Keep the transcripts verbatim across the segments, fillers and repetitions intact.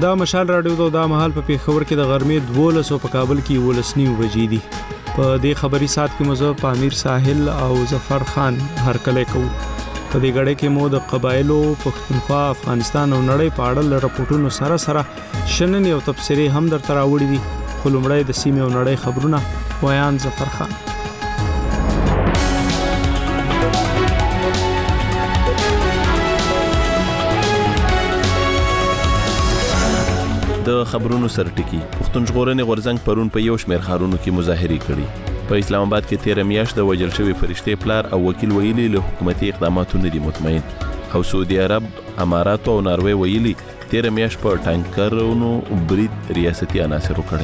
دا مشال راډیو ته دا مهال په پیښور کې د غرمې دولس او په کابل کې ولس نیو بجې دي. په دې خبري سات کې مزه په امیر ساحل او ظفر خان هرکله کوو. په دې غړې کې مو د قبایلو پښتونخوا افغانستان او نړۍ په اړه راپورټونو سره سره شننې او تبصرې هم درته راوړي دي. خو لومړی د سیمې او نړۍ خبرونه ویان ظفر خان. د خبرونو سرټکی پښتون ژغورنې غورځنګ پرون په یو شمېر ښارونو کې مظاهرې کړي. په اسلام آباد کې تیر میاشت د وژل شوی فرشته پلار او وکیل ویلي له حکومتي اقداماتو نه دي مطمئن. او سعودي عرب، امارات او ناروې ویلي تیر میاشت په ټانکرونو برید ریاستي عناصرو کړي.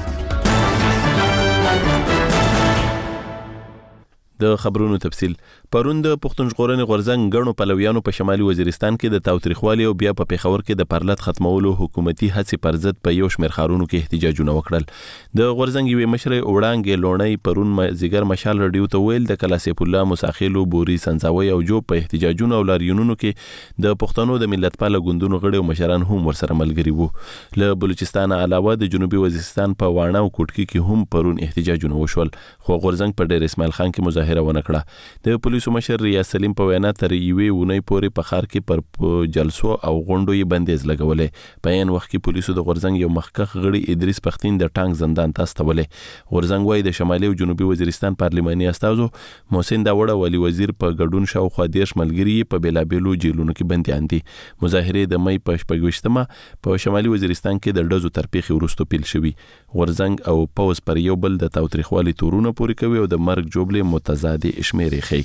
د خبرونو تفصیل پرون د پښتون ژغورنې غورځنګ غړو پلویانو په شمالي وزیرستان کې د تاوتریخوالي او بیا په پیښور کې د پرلط ختمولو حکومتي هڅې پر ضد په یو شمېر ښارونو کې احتجاجونه وکړل. د غورځنګ یوې مشرې وړانګې لونۍ پرون مازیګر مشال رادیو ته ویل د کلاسیف الله مساخیلو بوري سنځاوي او جو په احتجاجونو او لاریونونو کې د پښتنو د ملت پاله ګوندونو غړي او مشران هم ورسره ملګري وو. له بلوچستان علاوه د جنوبي وزیرستان په واڼه او کوټکی کې هم پرون احتجاجونه وشول. خو غورځنګ په ډیر اسماعیل خان کې مظاهره ونه کړه. د پولیسو مشر ریاض سلیم په وینا تر یوې ونې پورې په ښار کې پر جلسو او غونډو یې بندیز لګولې. په عین وخت کې پولیسو د غورځنګ یو مخکښ غړي ادریس پختین د ټانک زندان ته استولې. غورځنګ وايي د شمالي او جنوبي وزیرستان پارلماني استازو محسن داوړه ولی وزیر په ګډون شاوخوا دیرش ملګري په بیلابېلو جیلونو کې بندیان دي. مظاهرې د مې په شپږویشتمه په شمالي وزیرستان کې د ډزو تر پیښې وروسته پیل شوي. غورځنګ او پوز پر یو بل د تاوتریخوالي تورونه پورې کوي او د مرګ جوړې متضادې شمیرې ښیي.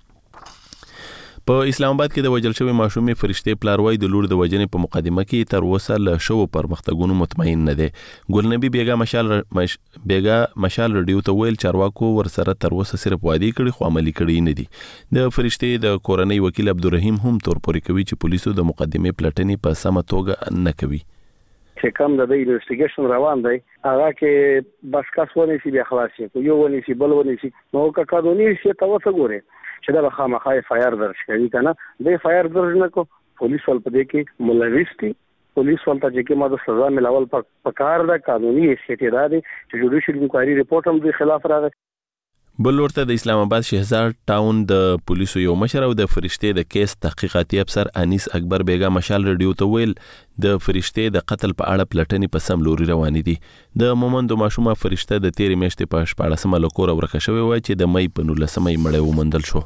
په اسلام آباد کې د وژل شوی ماشومې فرشته پلار وای د لور د وژنې په مقدمه کې تر اوسه له شو پرمختګونو مطمئن نه دی. ګلنبی بیګا مشال مش... بیګا مشال رادیو ته ویل چارواکو ورسره تر اوسه صرف وادي کړي خو عملي کړي نه دي. د فرشته د کورنۍ وکیل عبدالرحیم هم تور پورې کوي چې پولیسو د مقدمې پلټنې په سمه توګه نه کوي. چې کوم د انویسټیګیشن روان دی هغه کې بس کس ونی سي بیا خلاصي یو ونی سي بل ونی سي نو کا قانوني شي تاسو ګوره چې دا خامخا فایر درش کوي کنه د فایر درج نه کو پولیس ول پدې کې ملوث دي. پولیس ول ته چې ما د سزا ملاول په کار دا قانوني شي را دي چې جوډیشل انکوایري رپورټ هم د خلاف راغی. بل ورته د اسلام آباد شهزاد ټاون د پولیسو یو مشر او د فرشته د کیس تحقیقاتي افسر انیس اکبر بیګا مشال رادیو ته ویل د فرشته د قتل په اړه پلټنې په سم لوري روانې دي. د مومند ماشومه فرشته د تیر میاشتې په شپاړسمه لکور ورکه شوی و چې د مې په نولسمه مړی ومندل شو.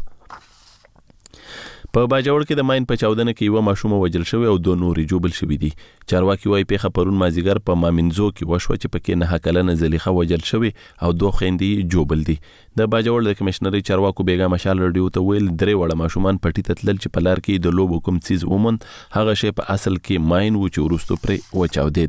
په باجوړ کې د ماین په چاودنه کې یو ماشومه وژل شوی او دوه نورې جوبل شوی دي. چارواکي وايي پیښه پرون مازیګر په مامنځو کې وشوه چې پکې نه کلنه زلیخه وژل شوی او دوه خويندې جوبل دي. د باجوړ د کمشنري چارواکو بیګا مشال رادیو ته ویل درې وړه ماشومان پټی ته تلل چې په لار کې د لوبو کوم څیز ومن هغه شی په اصل کې ماین و چې ورستو پرې وچاودید.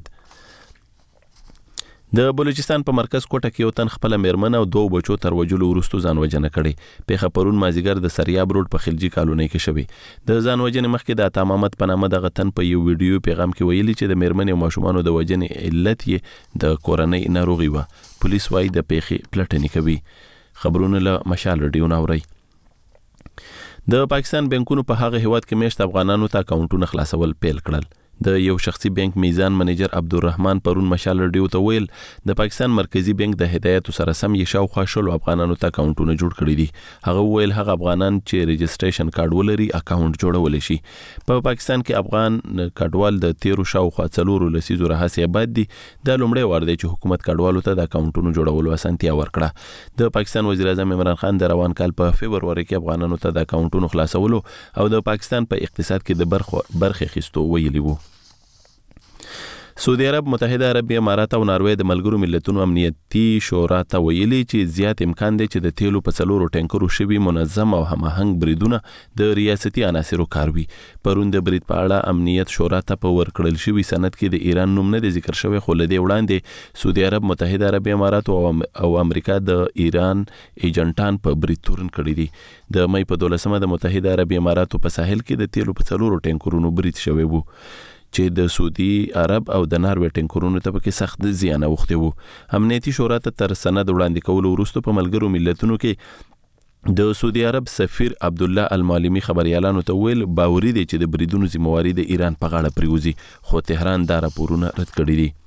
د بلوچستان په مرکز کوټه کې یو تن خپل میرمن او دوه بچو تر وجلو ورستو ځان وژنه کړي. پیښه پرون مازیګر د سریاب روډ په خلجی کالونی کې شوی. د ځان وژنې مخکې د عطا محمد په نامه دغه تن په یو ویډیو پیغام کې ویلي چې د میرمن او ماشومانو د وژنې علت یې د کورنۍ ناروغي و. پولیس وايي د پیښې پلټنې کوي. خبرونه له مشال رادیو ناوړي. د پاکستان بانکونو په هغه هیواد کې میشت افغانانو ته اکاونټونه خلاصول پیل کړل. د یو شخصي بانک میزان منیجر عبدالرحمن پرون مشال رادیو ته ویل د پاکستان مرکزی بانک د هدایت سره سم یې شاوخوا شل افغانانو ته اکاونټونه جوړ کړي دي. هغه ویل هغه افغانان چې ریجسټریشن کارت ولري اکاونټ جوړول شي. په پا پاکستان کې افغان کډوال د تیرو شاوخوا څلورو لسیزو راهیسې آباد دي. د لومړی وار دی چې حکومت کډوالو ته د اکاونټونو جوړولو اسانتیا ورکړه. د پاکستان وزیر اعظم عمران خان د روان کال په فبرवरी کې افغانانو ته د اکاونټونو خلاصولو او د پاکستان په اقتصاد کې د برخه اخیستو ویلي وو. سعودي عرب، متحده عربي امارات او ناروې د ملګرو ملتونو امنیتي شورا ته ویلي چې زیات امکان دی چې د تیلو په څلورو ټانکرو شوي منظم او هماهنګ بریدونه د ریاستي عناصرو کار وي. پرون د برید په اړه امنیت شورا ته په ورکړل شوي سند کې د ایران نوم نه دی ذکر شوی، خو له دې وړاندې سعودي عرب، متحده عربي امارات او امریکا د ایران ایجنټان په برید تورن کړي دي. د مې په دولسمه د متحده عربي اماراتو په ساحل کې د تیلو په څلورو ټانکرونو برید شوی وو چې د سعودي عرب او د ناروې ټانکرونو ته پکې سخت زیان اوښتی وو. امنیتي شورا ته تر سند وړاندې کولو وروسته په ملګرو ملتونو کې د سعودي عرب سفیر عبد الله المالمی خبريالانو ته ویل باوري دي چې د بریدونو ذمہواری د ایران په غاړه پریوزي، خو تهران دا راپورونه رد کړي دي.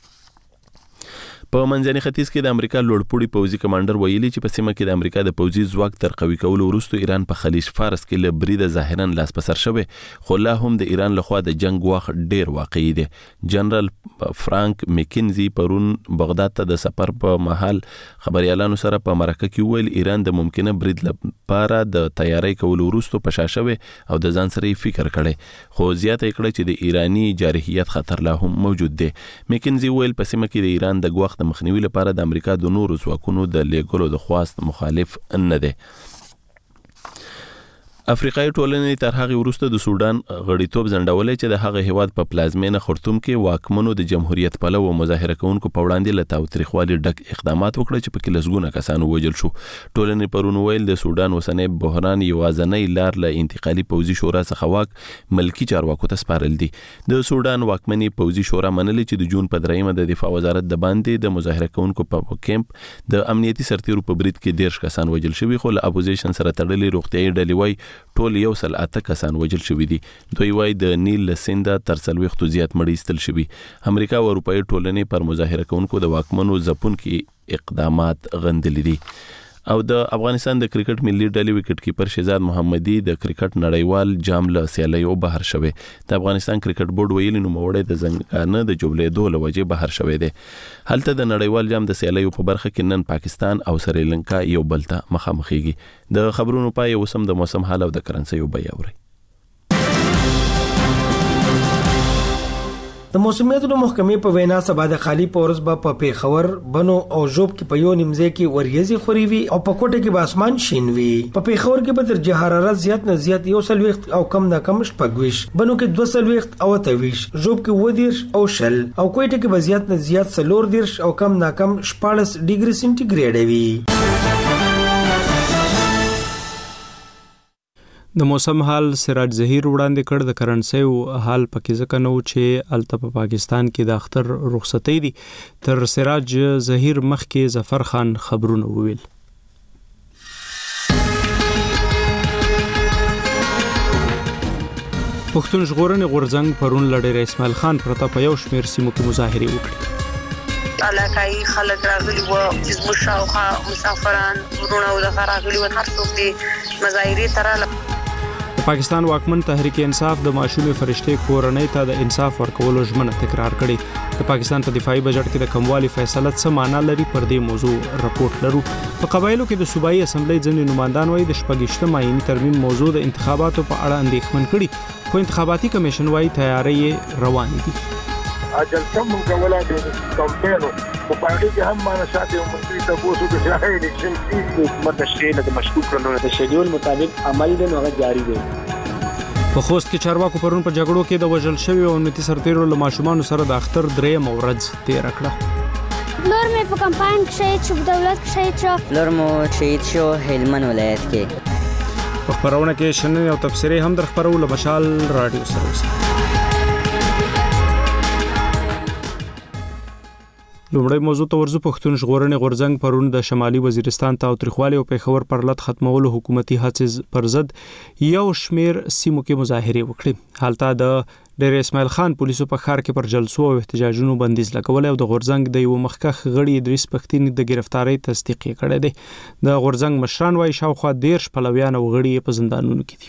په منځني ختیځ کې د امریکا لوړپوړي پوځي کمانډر ویلي چې په سیمه کې د امریکا د پوځي ځواک تر قوي کولو وروسته ایران په خلیج فارس کې له بریده ظاهرا لاس په سر شوی، خو لا هم د ایران لخوا د جنگ وخت ډیر واقعي دی. جنرال فرانک میکینزي پرون بغداد ته د سفر په مهال خبريالانو سره په مرکه کې ویل ایران د ممکنه برید لپاره د تیاری کولو وروسته په شا شوی او د ځان سره فکر کړي، خو زیاته کړه چې د ایرانی جارحیت خطر لا هم موجود دی. میکینزي ویل په سیمه کې د ایران د ګواښ د مخنیوي لپاره د امریکا د نورو ځواکونو د لیږلو د خواست مخالف نه دی. افریقایي ټولنې تر هغه وروسته د سودان غړیتوب ځنډولې چې د هغه هیواد په پلازمینه خرطوم کې واکمنو د جمهوریت پلو او مظاهره کوونکو په وړاندې له تاوتریخوالي ډک اقدامات وکړل چې په کې لسګونه کسان وژل شو. ټولنې پرون ویل د سودان وسنۍ بحران یوازنۍ لار له انتقالي پوځي شورا څخه واک ملکی چارواکو ته سپارل دي. د سودان واکمني پوځي شورا منلې چې د جون په دریمه د دفاع وزارت د باندې د مظاهره کوونکو په کیمپ د امنیتي سرتیرو په برید کې ډیر کسان وژل شوي، خو له اپوزیشن سره تړلې روغتیايي ډلې وايي ټول یو سل اته کسان وژل شوي دي. دوی وايي د نیل له سینده تر څلوېښتو زیات مړي ایستل شوي. امریکا او اروپایي ټولنې پر مظاهره کوونکو د واکمنو ځپونکي اقدامات غندلي دي. او د افغانستان د کرکټ ملي ډلې وکټ کیپر شهزاد محمدي د کرکټ نړیوال جام له سیالیو بهر شوی. د افغانستان کرکټ بورډ ویلي نوموړی د زنګانه د جوړېدو له وجې بهر شوی دی. هلته د نړیوال جام د سیالیو په برخه کې نن پاکستان او سریلانکا یو بل ته مخامخېږي. د خبرونو پای اوسم د موسم حال او د کرنسۍ بیه اوري. د موسمیاتو محکمې په وینا سبا د خالی پورس به په پیښور بنو او ژوب کې په یو نیمځای کې وریځي خوري وي او په کوټه کې به اسمان شین وي. په پیښور کې به درجه حرارت زیات نه زیات یو سلويخت او کم نه کم شپږويش، بنو کې دوه سلويخت او اتهويش، ژوب کې ودیرش او شل او کوټه کې به زیات نه زیات څلور دیرش او کم نه کم شپاړس ډیګري سنټیګریډ وي. د موسم حال سراج ظهیر وړاندې کړ. د کرنسۍ حال پکې ځکه نو چې الته په پاکستان کې د اختر رخصتۍ دي. تر سراج ظهیر مخکې ظفر خان خبرونه وویل. پښتون ژغورنې غورځنګ پرون له ډېر اسماعیل خان پرته په یو شمېر سیمو کې مظاهرې وکړې. علاقائی خلک راغلي وو، حزب شاوخوا مسافران ورونه او د راغلي وو، هر څوک دي مظاهرې تراله. پاکستان واکمن تحریک انصاف د معشومې فرشتې کورنۍ ته د انصاف ورکولو ژمنه تکرار کړې. د پاکستان په دفاعي بجټ کې د کموالي فیصله څه معنا لري، پر دې موضوع راپورټ لرو. په قبایلو کې د صوبایي اسمبلی ځینې نمائندان وايي د شپږیشتم آئیني ترمیم موضوع د انتخاباتو په اړه اندېښمن کړي، خو انتخاباتي کمیشن وايي تیاری روانې دي. جلسه مونږ کوله د کمپینو په پاره کې هم مانه شاته او منځري تاسو د ځای الیکشن کې حکومت شیله د مشکوک کړنو د شیډول مطابق عمل دی نو هغه جاری دی. په خوست کې چارواکو پرون په جګړو کې د وژل شوی او امنیتي سرتیرو له ماشومان سره د اختر درېیم ورځ تیر کړه. لور مې په کمپاین کې شهید شو، دولت کې شهید شو. لور مو شهید شو هلمند ولایت کې. په خبرونه کې شننې او تبصرې هم در خبرو له مشال رادیو سره اوسه. لومړی موضوع ته ورځو. پښتون ژغورنې غورځنګ پرون د شمالي وزیرستان تاوتریخوالي او پیښور پر لټ ختمولو حکومتي هڅې پر ضد یو شمیر سیمو کې مظاهرې وکړې. حالته د ډېر اسماعیل خان پولیسو په ښار کې پر جلسو او احتجاجونو بندیز لګولی او د غورځنګ د یو مخکښ غړي ادریس پښتین د گرفتارۍ تصدیق یې کړی دی. د غورځنګ مشران وايي شاوخوا دیرش پلویان او غړي په زندانونو کې دي.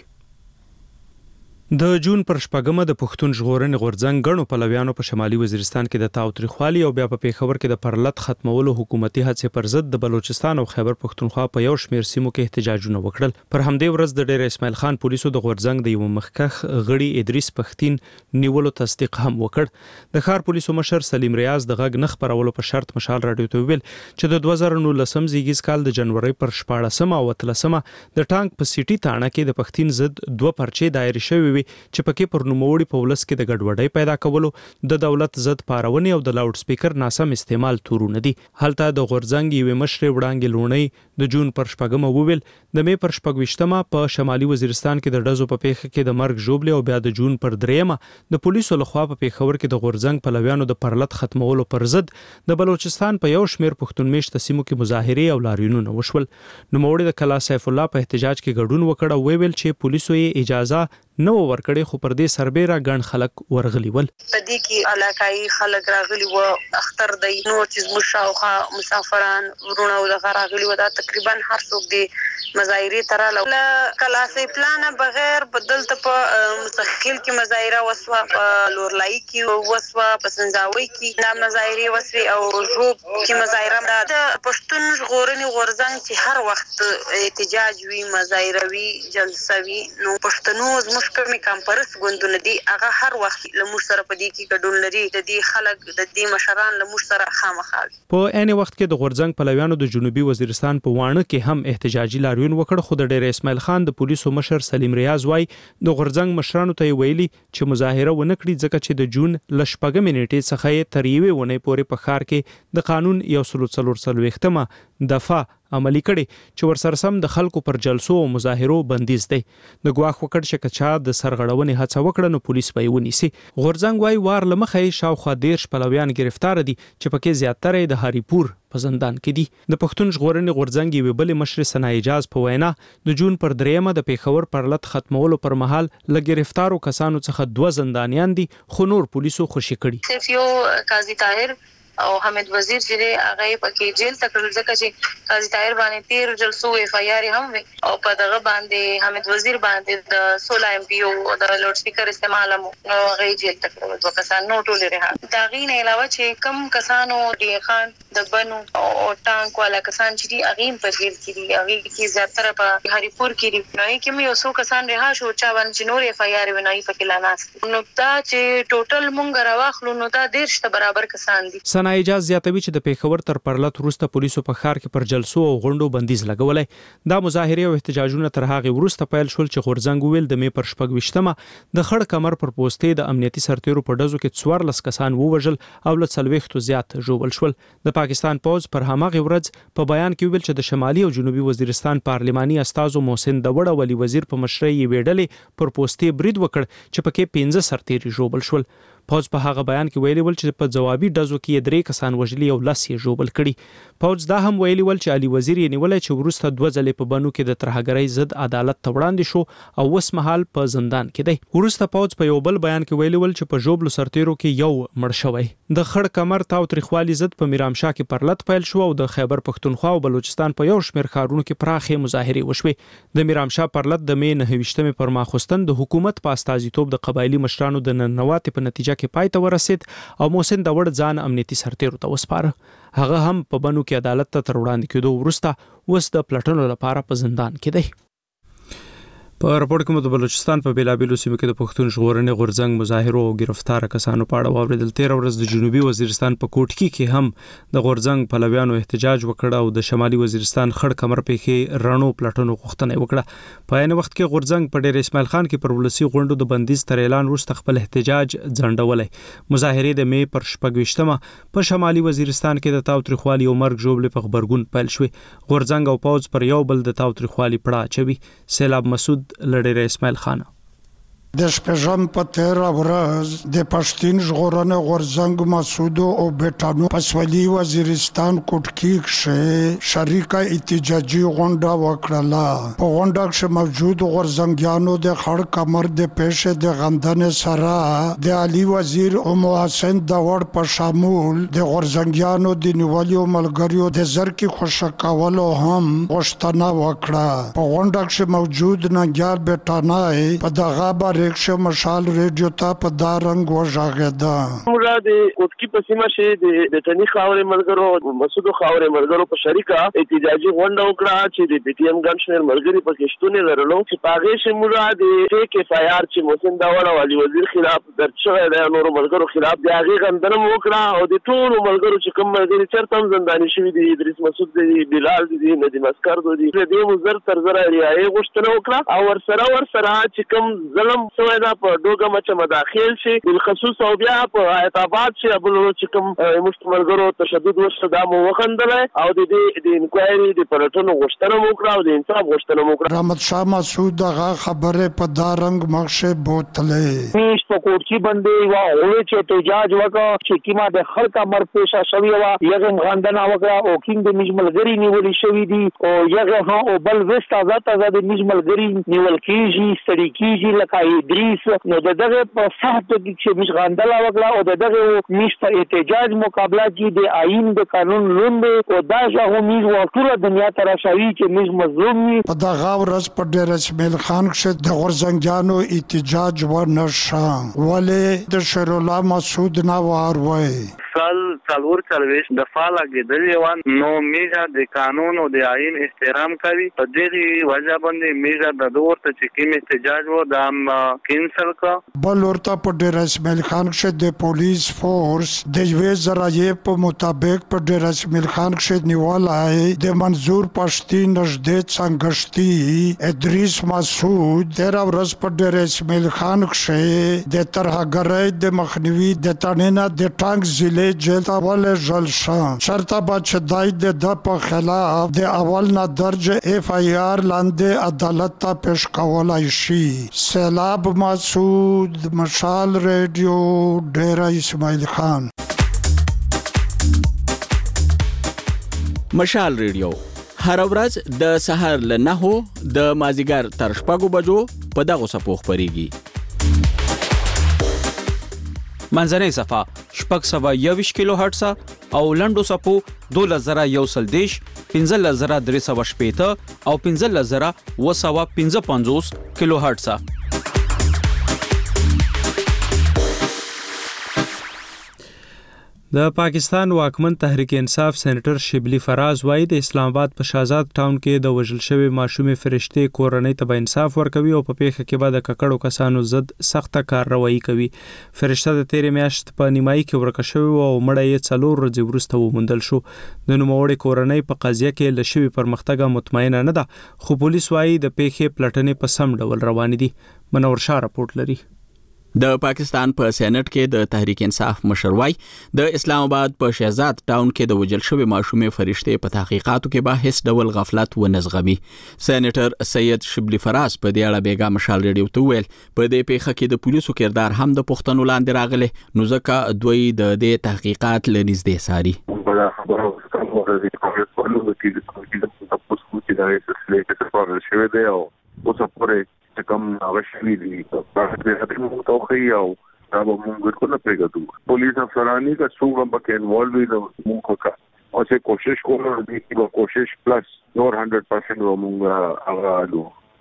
د جون پر شپږمه د پښتون ژغورنې غورځنګ غړو پلویانو په شمالي وزیرستان کې د تاوتریخوالي او بیا په پیښور کې د پرلط ختمولو حکومتي هڅې پر ضد د بلوچستان او خیبر پښتونخوا په یو شمیر سیمو کې احتجاجونه وکړل. پر همدې ورځ د ډېر اسماعیل خان پولیسو د غورځنګ د یو مخکښ غړي ادریس پښتین نیولو تصدیق هم وکړ. د ښار پولیسو مشر سلیم ریاض د غږ نه خپرولو په شرط مشال رادیو ته ویل چې د دوه زره نولسم زیږیز کال د جنوري پر شپاړسمه او اتلسمه د ټانک په سیټي تاڼه کې د پښتین ضد دوه پرچې دایر شوې شوې چې پکې پر نوموړي په ولس کې د ګډوډۍ پیدا کولو، د دولت ضد پارونې او د لاوډ سپیکر ناسم استعمال تورونه دي. هلته د غورځنګ یوې مشرې وړانګې لوڼۍ د جون پر شپږمه وویل د مې پر شپږویشتمه په شمالي وزیرستان کې د ډزو په پیښه کې د مرګ ژوبلې او بیا د جون پر دریمه د پولیسو لخوا په پیښور کې د غورځنګ پلویانو د پرلط ختمولو پر ضد د بلوچستان په یو شمېر پښتون میشته سیمو کې مظاهرې او لاریونونه وشول. نوموړي د کلا سیف الله په احتجاج کې ګډون وکړ او ویل چې پولیسو یې اجازه نو ورکړې، خو پر دې سربېره ګڼ خلک ورغلي ول. په دې کې علاقايي خلک راغلي و، اختر دی، نور چې زموږ شاوخوا مسافران ورونه او دغه راغلي و. دا تقریبا هر څوک دی مظاهرې ته راغله. کلا سیف الله نه بغیر بدلته په مستقل کې مظاهره وسوه، په لورلای کې وسوه، په سنځاوي کې دا مظاهرې وسوي او ژوب کې مظاهره. د پښتون ژغورنې غورځنګ چې هر وخت احتجاج وي، مظاهره وي، جلسه وي، نو پښتنو زموږ کومې کمپرس ګوندونه دي هغه هر وخت له موږ سره په دې کې ګډون لري. د دې خلک د دې مشران له موږ سره خامخا وي. په عین وخت کې د غورځنګ پلویانو د جنوبي وزیرستان په واڼه کې هم احتجاجي لاریون وکړ، خو د ډیر اسماعیل خان د پولیسو مشر سلیم ریاض وای د غورځنګ مشرانو ته ویلي چې مظاهره ونه کړي ځکه چې د جون ل شپږمې نیټې څخه تر یوې ونې پورې په ښار کې د قانون یو سل څلور څلوېښتمه دفعه عملی کړي چې ورسره سم د خلکو پر جلسو او مظاهرو بندیز دی. د ګواښ وکړ چې کچا د سرغړونې هڅه وکړه نو پولیس به یې ونیسي. غورځنګ وايي وار له مخې شاوخوا دیرش پلویان گرفتار دي چې پکې زیاتره د هریپور په زندان کې دي. د پښتون ژغورنې غورځنګ یوې بلې مشرې ثنا اجاز په وینا د جون پر دریمه د پیښور پرلط ختمولو پر مهال له گرفتارو کسانو څخه دوه زندانیان دي، خو نور پولیسو خوشي کړي. صرف یو قاضي طاهر او حمید وزیر چې هغه پکې جیل تکړل ځکه چې قاضي طاهر باندې تیر جلسو اف آی آر هم وي او په دغه باندې حمید وزیر باندې د سولہ ایم پی او د لوډ سپیکر استعمال مو نو هغه جیل تکړل. دوه کسان نو ټول لري. دا غي نه علاوه چې کم کسانو دی خان د بنو او ټانک والا کسان چې دی هغه په جیل کې دي، هغه کې زیاتره په هریپور کې دي. نو کې مې اوسو کسان رها شو چا باندې نور اف آی آر ونای په کلاناس. نو دا چې ټوټل مونږ راوخلو نو دا ډیر شته برابر کسان دي. ثنا اجاز زیاتوي چې د پیښور تر پرلط وروسته پولیسو په ښار کې پر جلسو او غونډو بندیز لګولای. دا مظاهرې او احتجاجونه تر هغه وروسته پیل شول چې غورځنګ ویل د مې پر شپږویشتمه د خړ کمر پر پوسټې د امنیتي سرتیرو په ډزو کې څوارلس کسان ووژل او له څلوېښتو زیات ژوبل شول. د پاکستان پوځ پر هماغه ورځ په بیان کې ویل چې د شمالي او جنوبي وزیرستان پارلماني استازو محسن داوړ ولی وزیر په مشرۍ یې ویډلې پر پوسټې برید وکړ چې پکې پنځه سرتیري ژوبل شول. پوځ په هغه بیان کې ویلي ول چې په جوابي ډزو کې درې کسان وژلي او لس یې ژوبل کړي. پوځ دا هم ویلي ول چې علي وزیر یې نیولای چې ورسته دوه ځلې په بنو کې د ترهګرۍ ضد عدالت ته وړاندې شو او اوس مهال په زندان کې دی. ورسته پوځ په یو بل بیان کې ویلي ول چې په ژوبلو سرتیرو کې یو مړ شوی. د خړ کمر تاو تریخوالي ضد په میرامشاه کې پرلط پیل شو او د خیبر پښتونخوا او بلوچستان په یو شمېر ښارونو کې پراخې مظاهرې وشوې. د میرامشاه پرلط د مې نهه ویشتمې پر ماخوستن د حکومت په استازیتوب د قبایلی مشرانو د ننواتې په نتیجه کې پای ته ورسید او محسن داوړ ځان امنیتي سرتیرو ته وسپاره. هغه هم په بنو کې عدالت ته تر وړاندې کېدو وروسته اوس د پلټنو لپاره په زندان کې دی. په راپور کې مو د بلوچستان په بیلابیلو سیمو کې د پښتون ژغورنې غورځنګ مظاهرو او گرفتار کسانو په اړه واوریدل. تیر ورځ د جنوبي وزیرستان په کوټکی کې هم د غورځنګ پلویانو احتجاج وکړ او د شمالي وزیرستان خړ کمر پیښې رڼو پلټنو غوښتنه وکړه. په عین وخت کې غورځنګ په ډیر اسماعیل خان کې پر ولسی غونډو د بندیز تر اعلان وروسته خپل احتجاج ځنډولای. مظاهرې د مې پر شپږویشتمه په شمالي وزیرستان کې د تاوتریخوالي او مرګ ژوبلې په خبرګون پیل شوې. غورځنګ او پوځ پر یو بل د تاوتریخوالي پړه اچوي. سیلاب مسعود لړ اسماعیل خان. د شپږم په تیره ورځ د پښتون ژغورنې غورځنګ مسعود او بیټانو په سویلي وزیرستان کوټکی کې شریکه احتجاجي غونډه وکړه. په غونډه کې موجود غورځنګیانو د خړ کمر د پېښې د غندنې سره د علي وزیر او محسن داوړ په شامل د غورځنګیانو د نیولو ملګریو د زرکی خوشی کولو هم غوښتنه وکړه. په غونډه کې موجود ننګیال بیټانای په دغه باره ریکشه مشال ریډیو ته په دارنګ وژغېده. موږ د کوټکی په سیمه کې د بټنی خاورې ملګرو مسعود خاورې ملګرو په شریکه احتجاجي غونډه وکړه چې د پی ټی ایم ګڼ شمېر ملګري پکې شتون لرلو چې په هغې کې موږ د فیک اف آی آر چې محسن داوړ او علي وزیر خلاف درج شوی دی نورو ملګرو خلاف د هغې غندنه مو وکړه او د ټولو ملګرو چې کوم ملګري چېرته هم زنداني شوي دي ادریس مسعود دی، بلال دی، ندیم اسکر دی، د دې مو زر تر زره رعایې غوښتنه وکړه او ورسره ورسره چې کوم ظلم سوې دا په دوګه مچ مداخل شي بالخصوص او بیا په اعتبار شي ابل چې کوم مشتملګرو تشدد وشته دا مو وخندل او د دې د انکوایري د پلټنو غوښتنه وکړه او د انصاف غوښتنه وکړه. رحمت شاه مسعود هغه خبره په دارنګ مخشه بوتلې میش په کوټکی باندې وا اورې چې احتجاج وکړه چې کیما د خلک امر پیښه شوی و یغه غندنه وکړه او کینګ د مجملګری نیول شوی دی او یغه ها او بل وست آزاد آزاد مجملګری نیول کیږي ستړي کیږي لکه ادریس نو دغه په صحت کې چې مش غندله وکړه او دغه میش په احتجاج مقابله کې د آئین د قانون لوند او دا ژغه میز ټول دنیا تراشوي چې میز مظلوم وي. په دغه ورځ په ډېر اسماعیل خان کې د غورځنګانو احتجاج و نشه ولې د شیر الله مسعود نه وروي سال څلور څلويش د فعال کېدل وان نو میجا د قانون او د آئین احترام کوي په دې وجه باندې میجا د دور ته چې کوم احتجاج وو د ام کینسل کا بل ورته په ډېر اسماعیل خان کې د پولیس فورس د یوې ذرایع په مطابق په ډېر اسماعیل خان کې نیولای د منظور پښتي نږدې څنګهشتي ادریس مسعود تیر ورځ په ډېر اسماعیل خان کې د ترهګرۍ د مخنیوي د تننه د ټانک ضلع جیل ته ولې ژل شان شرطه بچ دای د په خلاف د اول نه درج اف ای آر لاندې عدالت ته پیش کولای شي. سیلاب مسعود مشال ریډیو ډیره اسماعیل خان. مشال ریډیو هر ورځ د سحر له نهو د مازیګر تر شپږو بجو په دغه سپوخ پریږي. منځنۍ صفه شپږ سوه یوویشت کیلو هرټز او لنډو صفو دولس زره یو سل دېرش پنځلس زره درې سوه شپېته او پنځلس زره اوه سوه پنځه پنځوس کیلو هرټز. د پاکستان واکمن تحریک انصاف سېنیټر شبلی فراز وايي د اسلام آباد په شاهزاد ټاون کې د وژل شوی ماشومې فرشتې کورنۍ ته به انصاف ورکوي او په پیښه کې به د ککړو کسانو ضد سخته کارروایي کوي. فرشته د تیرې میاشت په نیمایي کې ورکه شوې وه او مړه یې څلور ورځې وروسته وموندل شو. د نوموړې کورنۍ په قضیه کې له شوي پرمختګه مطمئنه نه ده خو پولیس وايي د پیښې پلټنې په سم ډول روانې دي. منور شاه راپورټ لري. د پاکستان په سېنات کې د تحریک انصاف مشر وای د اسلام آباد په شهزاد ټاون کې د وجل شوی ماشومې فرشتې په تحقیقاتو کې به هیڅ ډول غفلت و نزغمي. سېنیټر سید شبلی فراز په دې اړه بیګا مشال ریډیو ته ویل په دې پیښه کې د پولیسو کردار هم د پښتنو لاندې راغلی نو ځکه دوی د دې تحقیقات لنیزدې ساري. بڑا خبر او د کانګرس په لور کې د کومې د پوسټ کې د سلسله کې څه شوی دی او اوس پورې کم غشلی دي په هغه مو توخی او دا به موږ کو نه پېږو. پولیس افسرانی کا څوګه پکې انوالو دي موږ کا او چې کوشش کوو دي چې کوشش پلس نور سو پرسنټ موږ هغه الو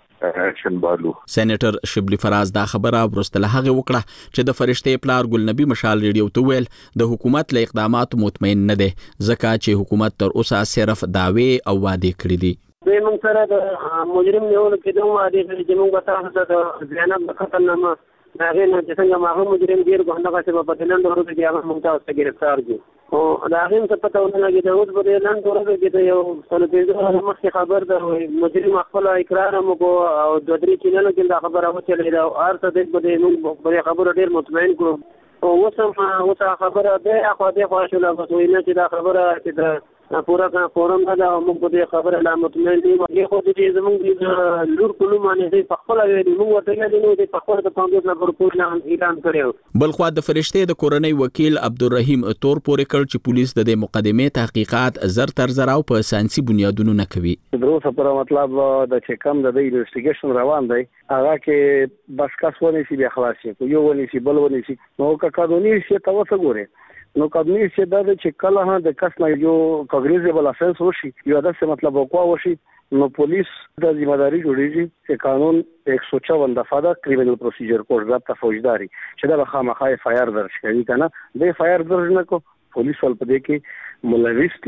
اکشن بالو. سېنیټر شبلی فراز دا خبره ورسته هغه وکړه چې د فرشتې پلار ګل نبی مشال ریډیو ته ویل د حکومت له اقدامات مطمئن نه دي ځکه چې حکومت تر اوسه صرف داوی او وعده کړې دي. دوی موږ سره د مجرم نیول کېدو وعده کړې چې موږ به تاسو ته د ځانب د خطرنامه د هغې نه چې څنګه هغه مجرم ډېر همدغسې به په لنډو ورځو کې هغه موږ تاسو ته ګرفتار کړو خو د هغې هم څه پته ونه لګېده. اوس به د لنډو ورځو کې د یو څلور پنځه ورځې مخکې خبر ده مجرم خپل اقرار هم وکړو او دوه درې چینلو کې دا خبره وچلېده او هر څه دی به د موږ په دې خبرو ډېر مطمئن کړو. او اوس هم اوس خبره دی اخوا دېخوا شوله بس وایي نه چې دا خبره چې د پورا کا فورم دا موږ په دې خبره لا مطمئن دي. موږ خو دې زموږ د لور کولو باندې دې په خپل ویلي موږ ورته نه دي په خپل د کانګرس نه ورکول اعلان کړو. بل خو د فرشتې د کورنۍ وکیل عبدالرحیم تور پورې کړ چې پولیس د دې مقدمې تحقیقات زر تر زر او په ساينسي بنیادونو نه کوي. دروسه پر مطلب د چې کم د انویسټیګیشن روان دی هغه کې بس کس ونی سي بیا خلاصي یو ونی سي بل ونی سي نو کا قانوني شي تاسو ګوره نو قانوني چې دا چې کله ها د کس نه یو کاغریزبل افنس وشي یو داسې مطلب وکوا وشي نو پولیس د ذمہ داری جوړیږي چې قانون ایک سو چوون دفعه دا کریمینل پروسیجر کوډ ضابطه فوجداري چې دا خامخا اف آی آر درج کوي کنه د اف آی آر درج نه کو پولیس ول پدې کې ملوث دي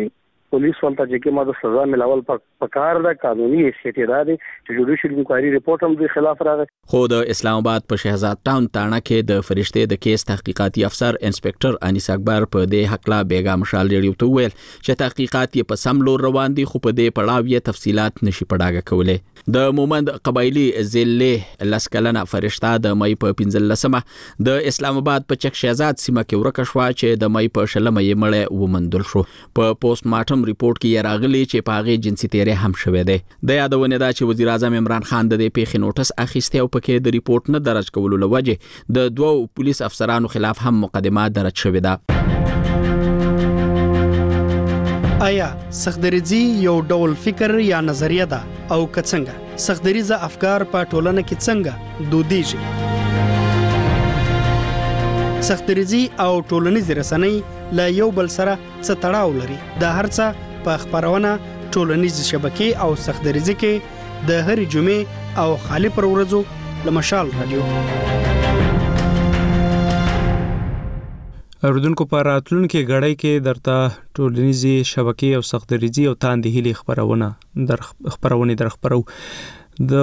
پولیس ولته چې کومه د سزا ملاول په کار ده قانوني حیثیت لري چې جوډیشل انکوایري ریپورت هم د خلاف راغی. خو د اسلام آباد په شهزاد ټاون تاڼه کې د فرشته د کیس تحقیقاتي افسر انسپکټر انیس اکبر په دې حق لا بیګا مشال ریډیو ته ویل چې تحقیقات یې په سم لور روان دي خو په دې پړاو یې تفصيلات نشي پډاګه کولای. د مومند قبایلی ضلع لسکلنه فرشته د مې په پنځلسمه د اسلام آباد په چک شهزاد سیمه کې ورکه شو چې د مې په شلمه یې مړ ومندل شو. په پوسټ مارټم ریپورت کې راغلي چې په هغه جنسي تیرې هم شوې ده. د یادونه ده چې وزیر اعظم عمران خان د دې پیښې نوټس اخیسته او پکې د ریپورت نه درج کولو لوجه د دوو پولیس افسرانو خلاف هم مقدمه درج شوې ده. آیا سختدریزي یو ډول فکر یا نظریه ده او کڅنګه سختدریزه افکار په ټولنه کې څنګه دودیږي؟ سختدریزي او ټولنیز رسنۍ لا یو بل سره څه تړاو لري؟ د هر څه په خبرونه ټولنیز شبکې او سختدریزي کې د هرې جمعې او خالی پر ورځو لمشال رادیو. اردوونکو په راتلونکو غړای کې درته ټولنیزي شبکې او سختدریزي او تاندې هلي خبرونه در خبرونه در خبرو د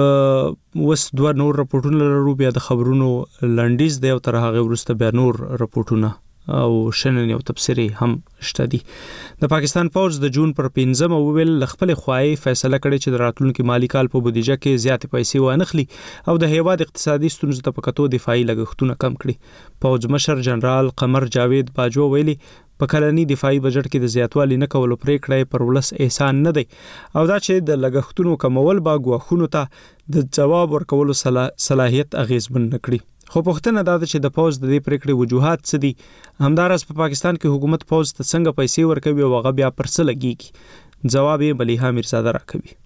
وس دوه نور راپورټونه لرو بیا د خبرونو لنډیز دی او تر هغه ورسته بیا نور راپورټونه او شنن یو تفسیری هم شته دي. د پاکستان فوج د جون پر پنځمه ویل خپل خوای فیصله کړې چې د راتلونکو مالی کال په بودیجه کې زیات پیسې وانخلي او د هیواد اقتصادي ستونزو ته پکتو دفاعي لګښتونه کم کړي. فوج مشر جنرال قمر جاوید باجو ویلي په کلنی دفاعي بجټ کې د زیاتوالي نه کولو پریکړه پر ولس احسان نه دی او دا چې د لګښتونو کمول با غواخونو ته د جواب ورکولو صلاحیت اغیزمن نکړي. خو پوښتنه دا ده چې د فوج د دې پریکړې وجوهات څه دي؟ همدارس په پاکستان کې حکومت فوج ته څنګه پیسې ورکوي او هغه بیا پر څه لګيږي؟ جواب یې ملیحه میرزاده راکوي.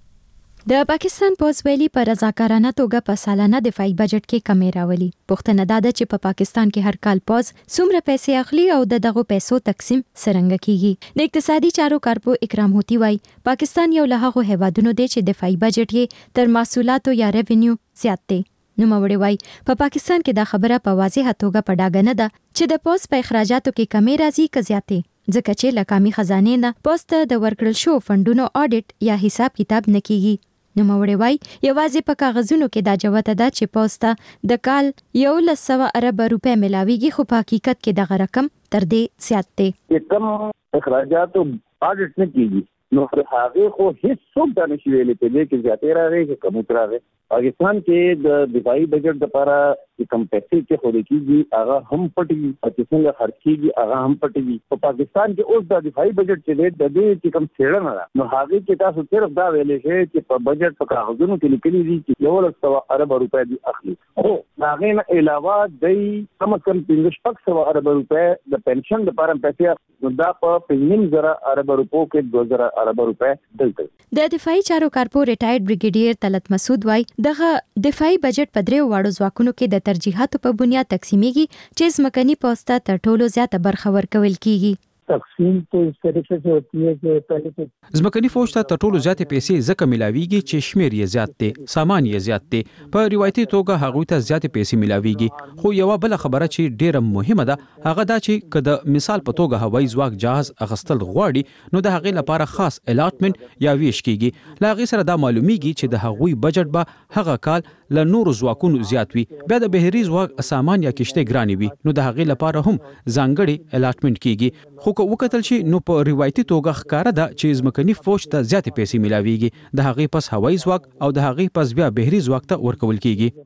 د پاکستان پولیس ویلي پر رضاکارانه توګه په سالانه دفاعي بجټ کې کمی راولي. پوښتنه دا ده چې په پاکستان کې هر کال پوز څومره پیسې اخلي او د دغه پیسو تقسیم څنګه کیږي. د اقتصادي چارو کارپو اکرام هوتی وای پاکستان یو له هغه هیوادونو دی چې دفاعي بجټ یې تر محصولاتو یا ریونیو زیات دی. نو موري وای په پاکستان کې دا خبره په واضحه توګه په ډاګه نه ده چې د پوز په اخراجاتو کې کمی راځي که زیاتې، ځکه چې لکامي خزانه نه پوسټ د ورکړل شو فندونو اډیټ یا حساب کتاب نه کیږي. نو موري وای یوازې په کاغذونو کې دا جوته ده چې پوسټ د کال یو لس سوه ارب روپے ملاويږي خو په حقیقت کې دغه رقم تر دې زیات دی. کم اخراجاتو اډیټ نه کیږي نو هغه خو هیڅ څوک دا نشي ویلي چې کې زیاتې راغی چې کم راغی. پاکستان کې د دفاعي بجټ لپاره چې کم پیسې کې خوري کیږي هغه هم پټي او څنګه خرچ کیږي هغه هم پټي. په پاکستان کې اوس د دفاعي بجټ چې د دې چې کم څېړنه ده نو هغه کې تاسو صرف دا ویلې شئ چې په بجټ په کاغذونو کې لیکلي دي چې یو لس سوه ارب روپے دي اخلي. خو هغه نه علاوه د کم از کم پنځه شپږ سوه ارب روپے د پنشن لپاره پیسې نو دا په پنځم زره ارب روپو کې دوه زره ارب روپے دلته. د دفاعي چارو کارپو ریټایرډ بریګیډیر طلعت مسعود وای دغه دفاعي بجټ په دریو واړو ځواکونو کې د ترجیحاتو په بنیاد تقسیمېږي چې ځمکني پوسټه تر ټولو زیاته برخه ورکول کیږي. تقسیم تو اس طریقے سے ہوتی ہے کہ پہلے تو ځمکني فوج ته تر ټولو زیاتې پیسې ځکه ملاويږي چې شمیر یې زیات دی، سامان یې زیات دی. په روایتي توګه هغوی ته زیاتې پیسې ملاويږي. خو یو بل خبره چې ډیره مهمه ده هغه دا چې کله مثال په توګه هوایي ځواک جهاز اغستل غواړي نو د هغې لپاره خاص الاټمنټ یا ویش کیږي. لا هغې سره دا معلومیږي چې د هغوی بجټ به هغه کال له نورو ځواکونو زیات وي. بیا د بهري ځواک سامان یا کشته ګرانې وي نو د هغې لپاره هم ځانګړي الاټمنټ کیږي. خو که وکتل شي نو په روایتي توګه ښکاره ده چې ځمکني فوج ته زیاتې پیسې ملاويږي، د هغې پس هوایي ځواک او د هغې پس بیا بهري ځواک ته ورکول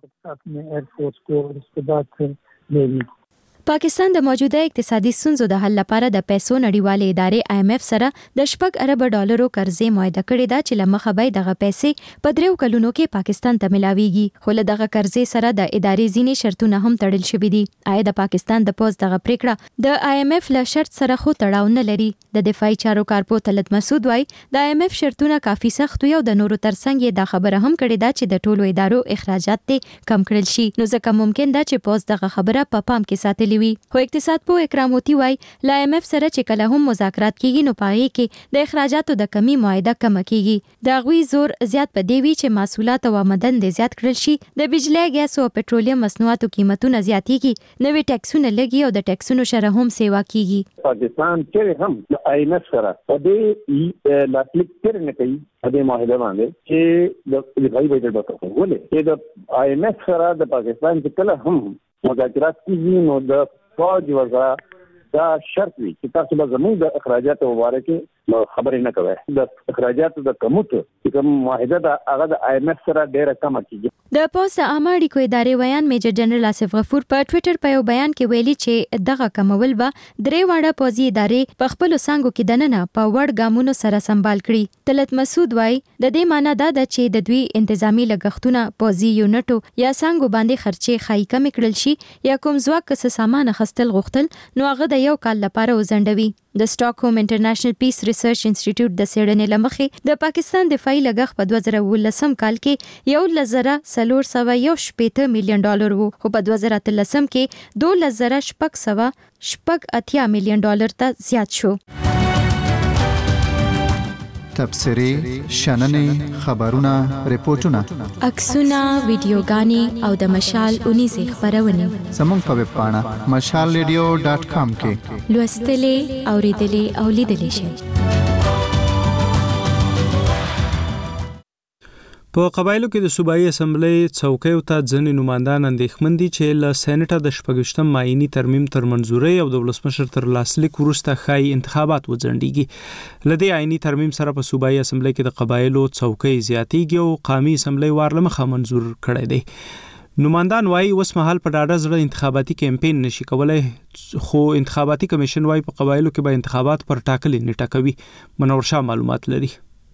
کیږي. پاکستان د موجوده اقتصادي ستونزو د حل لپاره د پیسو نړیوالې ادارې آی ایم ایف سره د شپږ ارب ډالرو قرضې معاهده کړې ده چې له مخه به دغه پیسې په دریو کلونو کې پاکستان ته ملاويږي. خو له دغه قرضې سره د ادارې ځینې شرطونه هم تړل شوي دي. آیا د پاکستان د پوز دغه پریکړه د آی ایم ایف له شرط سره خو تړاو نه لري؟ د دفاعي چارو کارپو طلعت مسعود وای د آی ایم ایف شرطونه کافي سخت وي او د نورو ترڅنګ یې دا خبره هم کړې ده چې د ټولو ادارو اخراجات کم کړل شي. نو ځکه ممکن ده چې پوز دغه خبره په پام کې ساتلې راغلي وي. خو اقتصاد پوه اکرام هوتی وای لا ایم اف سره چې کله هم مذاکرات کیږي نو پاره کې د اخراجاتو د کمی معاهده کم کیږي. دا غوي زور زیات پدې وی چې محصولات او آمدن د زیات کړل شي، د بجلی، ګاز او پټرولیم مصنوعاتو قیمتونه زیاتېږي، نوې ټیکسونه لګي او د ټیکسونو شره هم سیوا کیږي. پاکستان چې هم د آی ایم ایف سره په دې لاسلیک کړي نه کوي د معاهده باندې چې د غوي بجټ ورکړي ولې چې د آی ایم ایف سره د پاکستان چې کله هم مذاکرات کیږي نو د فوج وزارت دا شرط وي چې تاسو به زموږ د اخراجاتو مبارکه خبرې نه کوي. د اخراجاتو د کموت چې کوم معاهده د هغه د آی ایم ایف سره ډیره کم کیږي. د پوسټ عامه اړیکو ادارې ویان میجر جنرال آصف غفور په ټوئیټر په یو بیان کې ویلي چې دغه کمول به درې واړه پوځي ادارې په خپل څنګه کې دننه په وړ ګامونو سره سمبال کړي. طلعت مسعود وای د دې معنی دا ده چې د دوی انتظامی لګښتونه پوځي یونټو یا څنګه باندې خرچې خای کم کړل شي یا کوم ځواک څه سامان خستل غوښتل نو هغه د یو کال لپاره وزندوي. د سټاک هوم انټرنیشنل پیس ریسرچ انسټیټیوټ د سیډنې لمخې د پاکستان دفاعي لګښت په دوه زره ولسم کال کې یو لزره سلور سوه یو شپېته میلیون ډالر وو، خو په دوه زره اتلسم کې دوه لزره شپږ سوه شپږ اتیا میلیون ډالر ته زیات شو. تبصرې، شننې، خبرونه، ریپورتونه، عکسونه، ویډیوګانې او د مشال اونیزې خبرونه زموږ په ویب پاڼه مشال ریډیو ډاټ کام کې لوستلې، اوریدلې او لیدلې شئ. په قبایلو کې د صوبایي اسمبلی څوکیو ته ځینې نمایندان اندېښمن دي چې له سېنټه د شپږویشتم مایني ترمیم تر منظورۍ او د ولسمشر تر لاسلیک وروسته ښایي انتخابات وځنډېږي. له دې آیني ترمیم سره په صوبایي اسمبلی کې د قبایلو څوکۍ زیاتېږي او قامي اسمبلی وار له مخه منظور کړی دی. نمایندان وایي اوس مهال په ډاډه زړه انتخاباتي کمپین نشي کولای، خو انتخاباتي کمیشن وایي په قبایلو کې به انتخابات پر ټاکلې نیټه کوي. منور شاه معلومات لري.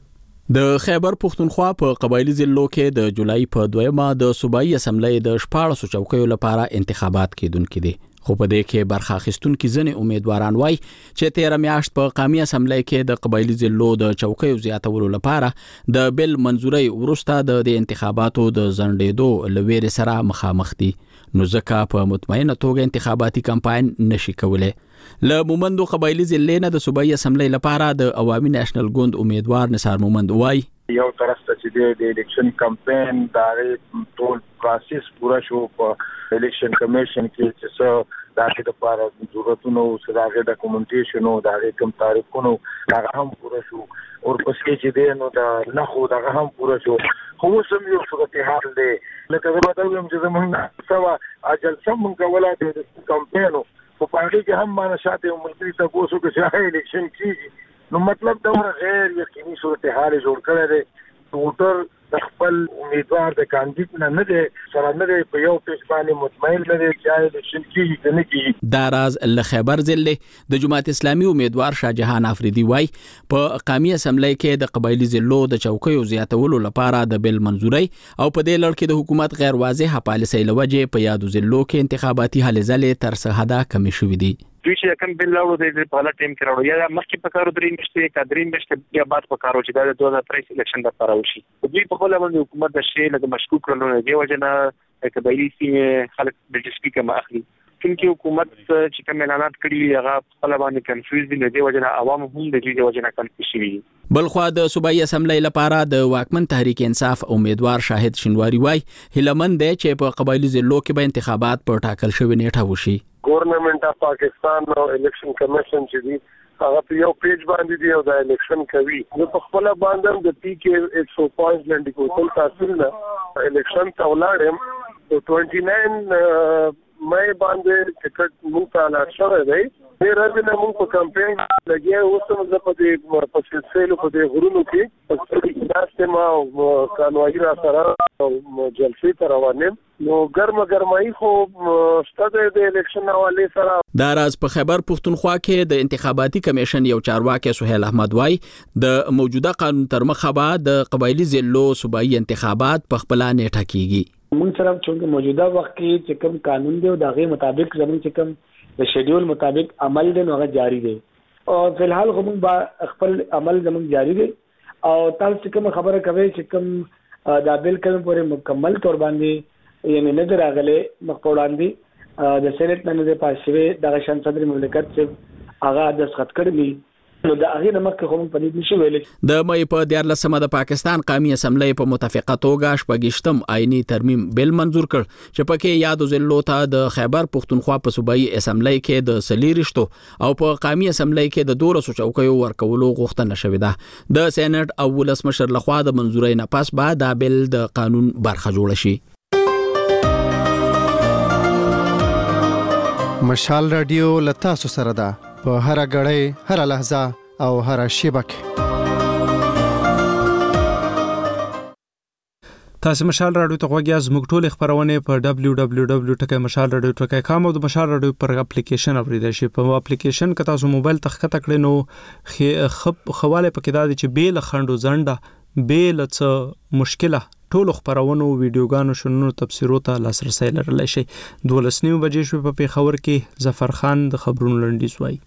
د خیبر پښتونخوا په قبایلی ضلعو کې د جولای په دویمه د صوبایي اسمبلی د شپاړسو چوکیو لپاره انتخابات کېدونکي دي، خو په دې کې برخه اخیستونکي ځینې امیدواران وایي چې تیره میاشت په قامي اسمبلی کې د قبایلی ضلعو د چوکیو زیاتولو لپاره د بل منظورۍ وروسته د دې انتخاباتو د ځنډېدو له ویرې سره مخامخ دي، نو ځکه په مطمئنه توګه انتخاباتي کمپاین نشي کولی. له مومندو قبایلی ضلع نه د صوبایي اسمبلی لپاره د عوامي نېشنل ګوند امیدوار نثار مومند وایي یو طرف ته چې د الیکشن کمپاین دا ټول پروسس پورا شو په الیکشن کمیشن کې چې څه دغه لپاره ضرورتونو سره ډاکومنټیشن او د کوم تاریخونو هغه هم پورا شو او پسې چې دی نو دا نه خو دغه هم پورا شو. خو سم یو صورتحال دی لکه زه به وایم چې زمونږ سوا اجل سم کوله د کمپاینو په پاره کې هم باندې شاته ملګری ته کوڅو کې چې الیکشن کیږي نو مطلب دا غیر یقیني صورتحال جوړ کړی دی. ووټر د خپل امیدوار د کاندید نه نه دی سره نه دی په یو پیش باندې مطمئن نه دی چې الیکشن کیږي که نه کیږي. دا راز له خیبر ضلع د جماعت اسلامي امیدوار شاهجهان افریدي وایي په قامي اسمبلی کې د قبایلی ضلعو د چوکیو زیاتولو لپاره د بل منظورۍ او په دې لړ کې د حکومت غیر واضحه پالیسۍ له وجې په یادو ضلعو کې انتخاباتي هلې ځلې تر څه حده کمې شوې دي. دوی چې کوم بل لاړو د په حالت ټیم کې راوړو یا مخکې په کارو درې میاشتې کا درې میاشتې یا بعد په کارو چې د دوه هزار تریس الیکشن لپاره وشي. دوی په خپل باندې حکومت د شی لکه مشکوک کړل دی وجنه قبایلی سیمه خلک د ډیسپی کما اخلي کله حکومت چې کوم اعلانات کړی هغه خپل باندې کنفیوز دي دی وجنه عوام هم د دې وجنه کنفیوز شي. بلخوا د صوبایي اسمبلی لپاره د واکمن تحریک انصاف امیدوار شاهد شینواری وای هیلمن دی چې په قبایلی ضلعو کې به انتخابات په ټاکل شوی نیټه وشي. ګورنمنت اف پاکستان او الیکشن کمیشن چې دی هغه په یو پیج باندې دی او د الیکشن کوي نو په خپل باندې د پی کې ایک سو پانچ لنډ کوتل تحصیل نه الیکشن ته ولاړم او نوي نهه مې باندې ټیکټ مونږ ته لا شوی دی. دې راځي نه مونږ په کمپاین لګیا اوس هم په دې په سلسله په دې غرونو کې په داسته ما قانوني را سره جلسې ته روانم نو ګرمه ګرمای خو ستاسو د الیکشن حواله سره. دا راز په خیبر پښتونخوا کې د انتخاباتي کمیشن یو چارواکي سهیل احمد وای د موجوده قانون تر مخه به د قبایلی ضلعو صوبایي انتخابات په خپل نیټه کیږي. موږ سره چې موجوده وخت کې چې کوم قانون دی او دغه مطابق زموږ چې کوم د شیډول مطابق عمل دی نو هغه جاری دی او په الحال کوم با خپل عمل زموږ جاری دی او تاسو کوم خبره کوي چې کوم دا بل کوم پورې مکمل تور باندې یعنی نه دراغله مخ وړاندې د سېنات نه د پاسوي د شان صدر مملکت چې هغه د سخت کړی نو دا هغه د مکه کوم په دې نشي ویل. د مې په دیارلسمه د پاکستان قومي اسمبلی په متفقه توګه شپږشتم آئینی ترمیم بل منزور کړ چې پکې یاد ضلعو ته د خیبر پښتونخوا په صوبایي اسمبلی کې د سلیریشتو او په قومي اسمبلی کې د دولسو چوکیو ورکولو غوښتنه شوې ده. د سېنات او ولسمشر لخوا د منزورۍ نه پس به دا بل د قانون برخه جوړ شي. مشال رادیو لتاسو سره ده په هر غړې هر لحظه او هر شیبه کې. تاسو مشال رادیو ته غوږی زموږ ټول خبرونه په دبلیو دبلیو دبلیو ډاٹ مشال رادیو ډاٹ کام او د مشال رادیو پر اپلیکیشن اوریدل شي. په اپلیکیشن کې تاسو موبایل تخته کړئ نو خب خواله پکې دا چې بیل خندو زنده بیل څه مشکله ټول خبرونو ویډیوګانو شنو تفسیرو ته لاسرسي لرلی شي. دولسنیو بجې شو په پیښور کې ظفر خان د خبرونو لنډیز وایي.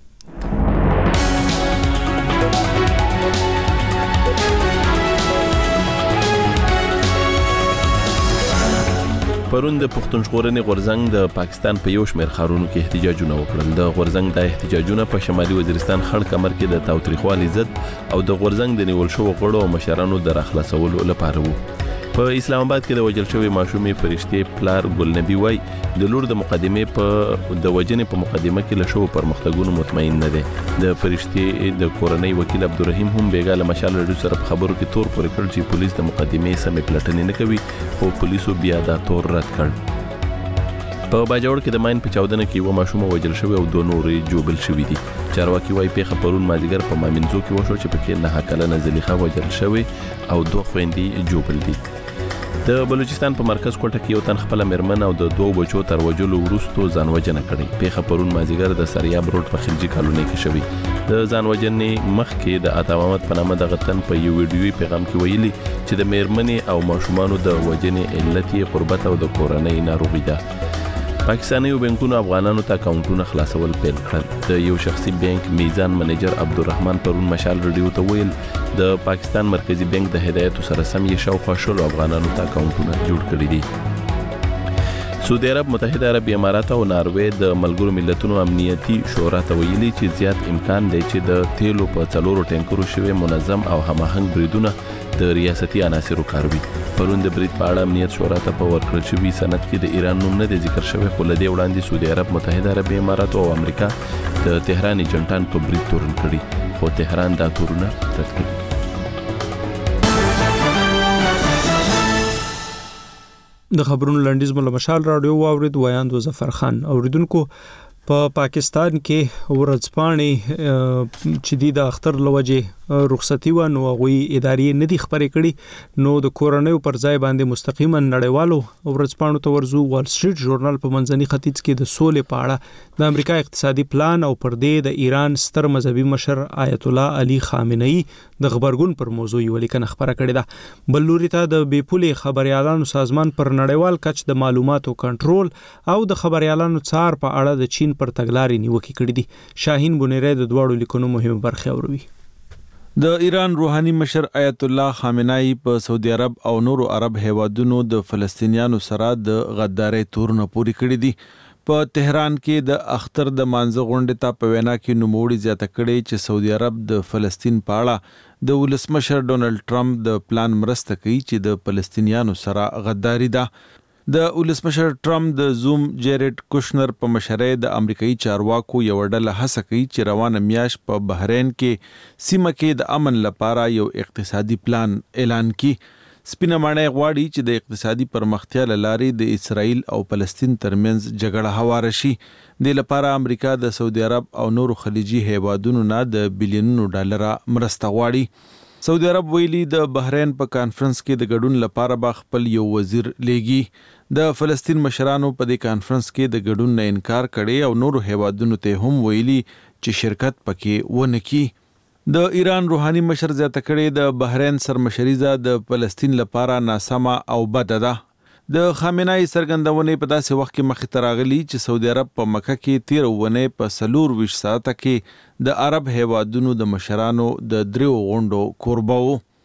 پرون د پښتون ژغورنې غورځنګ د پاکستان په یو شمېر ښارونو کې احتجاجونه وکړل. د غورځنګ د احتجاجونه په شمالي وزیرستان خړ کمر کې د تاوتریخوالي ضد او د غورځنګ د نیول شوو غړو او مشرانو د راخلاصولو لپاره وو. په اسلام آباد کې د وژل شوی ماشومې فرشتې پلار ګلنبي وای د لور د مقدمې په د وجنې په مقدمه کې له شوو پرمختګونو مطمئن نه دي. د فرشتې د کورنۍ وکیل عبدالرحیم هم بیګاله مشال رډو سره په خبرو کې تور پورې کړ چې پولیس د مقدمې سمې پلټنې نه کوي خو پولیسو بیا دا تور رد کړ. په باجوړ کې د ماین په چاودنه کې یو ماشوم وژل شوی او دوه نورې جوبل شوی دي. چارواکي وايي پیښه پرون مازیګر په مامنځو کې وشو چې پکې نه کلنه زلیخا وژل شوی او دوه خويندې جوبل دي. د بلوچستان په مرکز کوټه کې یو تن خپل مرمن او د دوه بچو تر وجلو وروسته ځانوژنه کړې. پیښه پرون مازیګر د سریاب روډ په خلجی کالونی کې شوی. د ځانوژنې مخ کې د عطا محمد په نامه د غتن په یو ویډیوي پیغام کې ویلي چې د مرمنې او ماشومانو د وجنې علت یې قربت او د کورنۍ ناروغي ده. پاکستاني بانکونو افغانانو ته اکاونټونه خلاصول پیل کړل. د یو شخصي بانک میزان منیجر عبدالرحمن پرون مشال رډیو ته ویل د پاکستان مرکزی بانک د هدایتو سره سم یې شاوخوا شلو افغانانو ته اکاونټونه جوړ کړي دي. سعودي عرب، متحده عرب امارات او ناروې د ملګرو ملتونو امنیتي شورا ته ویلي چې زیات امکان دی چې د تیلو په څلورو ټینکرو شوی منظم او هماهنګ بریدونه د ریاستي عناصرو کار وي. پرون د برید په اړه امنیت شورا ته په ورکړل شوي سند کې د ایران نوم نه دی ذکر شوی خو له دې وړاندې سعودي عرب، متحده عرب امارات او امریکا د تهران ایجنټان په برید تورن کړي خو تهران دا تورونه رد کړي. د خبرونو لنډیز مله مشال رادیو واورید ویاند ظفر خان. اوریدونکو په پاکستان کې ورځپاڼې چې د اختر لوجه رخصتي و نو غوي ادارې نه دي خبرې کړي نو د کورونیو پر ځای باندې مستقیما نړیوالو ورځپاڼو ته ورزو. وال سټریټ ژورنال په منځني ختیځ کې د سولې په اړه د امریکا اقتصادي پلان او پر دې د ایران ستر مذهبي مشر آیت الله علي خامنه‌ای د خبرګون پر موضوع یو لیکنه خبره کړې ده. بل لوري ته د بیپولي خبريالانو سازمان پر نړیوال کچ د معلوماتو کنټرول او د خبريالانو څار په اړه د چین پر تګلارې نیوکې کړې دي. شاهین بونیری د دواړو لیکونو مهمه برخه اوروي. د ایران روحاني مشر آیت الله خامنه‌ای په سعودي عرب او نورو عرب هیوادونو د فلسطینیانو سره د غدارۍ تورونه پوری کړی دي. په تهران کې د اختر د مانځه غونډې ته په وینا کې نوموړي زیاته کړې چې سعودي عرب د فلسطین په اړه د ولسمشر ډونالد ټرمپ د پلان مرسته کوي چې د فلسطینیانو سره غداري ده. د ولسمشر ټرمپ د زوم جیریډ کوشنر په مشرۍ د امریکایي چارواکو یو ډله هڅه کوي چې روانه میاشت په بحرین کې سیمه کې د امن لپاره یو اقتصادي پلان اعلان کړي. سپینه ماڼۍ غواړي چې د اقتصادي پرمختیا لارې د اسرائیل او فلسطین ترمنځ جګړه هواره شي. د لپاره امریکا د سعودي عرب او نورو خلیجي هیوادونو نه د بلیونونو ډالر مرسته غواړي. سعودي عرب ویلي د بحرین په کانفرنس کې د ګډون لپاره به خپل یو وزیر لیږي. د فلسطین مشرانو په دې کانفرنس کې د ګډون نه انکار کړي او نورو هیوادونو ته هم ویلي چې شرکت پکې ونه کړي. د ایران روحاني مشر زیاته کړي د بحرین سرمشریزه د فلسطین لپاره ناسمه او بده ده. د خامنه‌ای سرګندونې په داسې وخت کې مخې ته راغلي چې سعودي عرب په مکه کې تیر ونې په سلور ویش ساعته کې د عرب هیوادونو د مشرانو د دریو غونډو کوربه وو.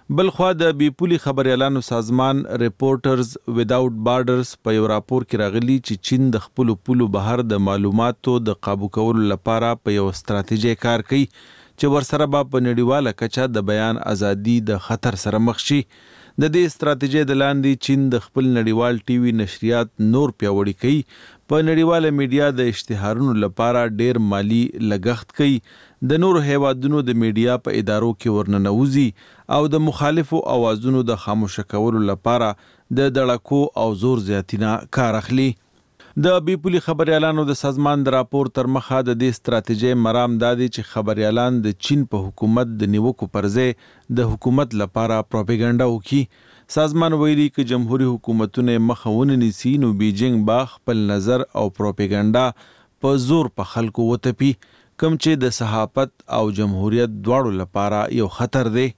بلخوا د بیپولي خبريالانو سازمان ریپورټرز ویداوت بارډرز په یو راپور کې راغلي چې چین د خپل پولو بهر د معلوماتو د قابو کولو لپاره په یو ستراتیژي کار کوي چې ورسره به په نړیواله کچه د بیان ازادي د خطر سره مخ شي. د دې ستراتیژي د لاندې چین د خپل نړیوال ټي وي نشریات نور پیاوړي کوي، په نړیواله میډیا د اشتهارونو لپاره ډیر مالی لګښت کوي، د نورو هیوادونو د میډیا په ادارو کې ورننوزي او د مخالفو اوازونو د خاموشه کولو لپاره د دړکو او زور زیاتینا کار اخلي. د بیپولي خبريالانو د سازمان د راپور تر مخه د دې ستراتیژي مرام دادي چې خبريالان د چین په حکومت د نیوکو پرځای د حکومت لپاره پروپاګاندا وکړي. سازمان ویلي چې جمهوریت حکومتونه مخاونه نیسي نو بیجینګ با خپل نظر او پروپاګاندا په زور په خلکو وتپي، کوم چې د صحافت او جمهوریت دواړو لپاره یو خطر دی.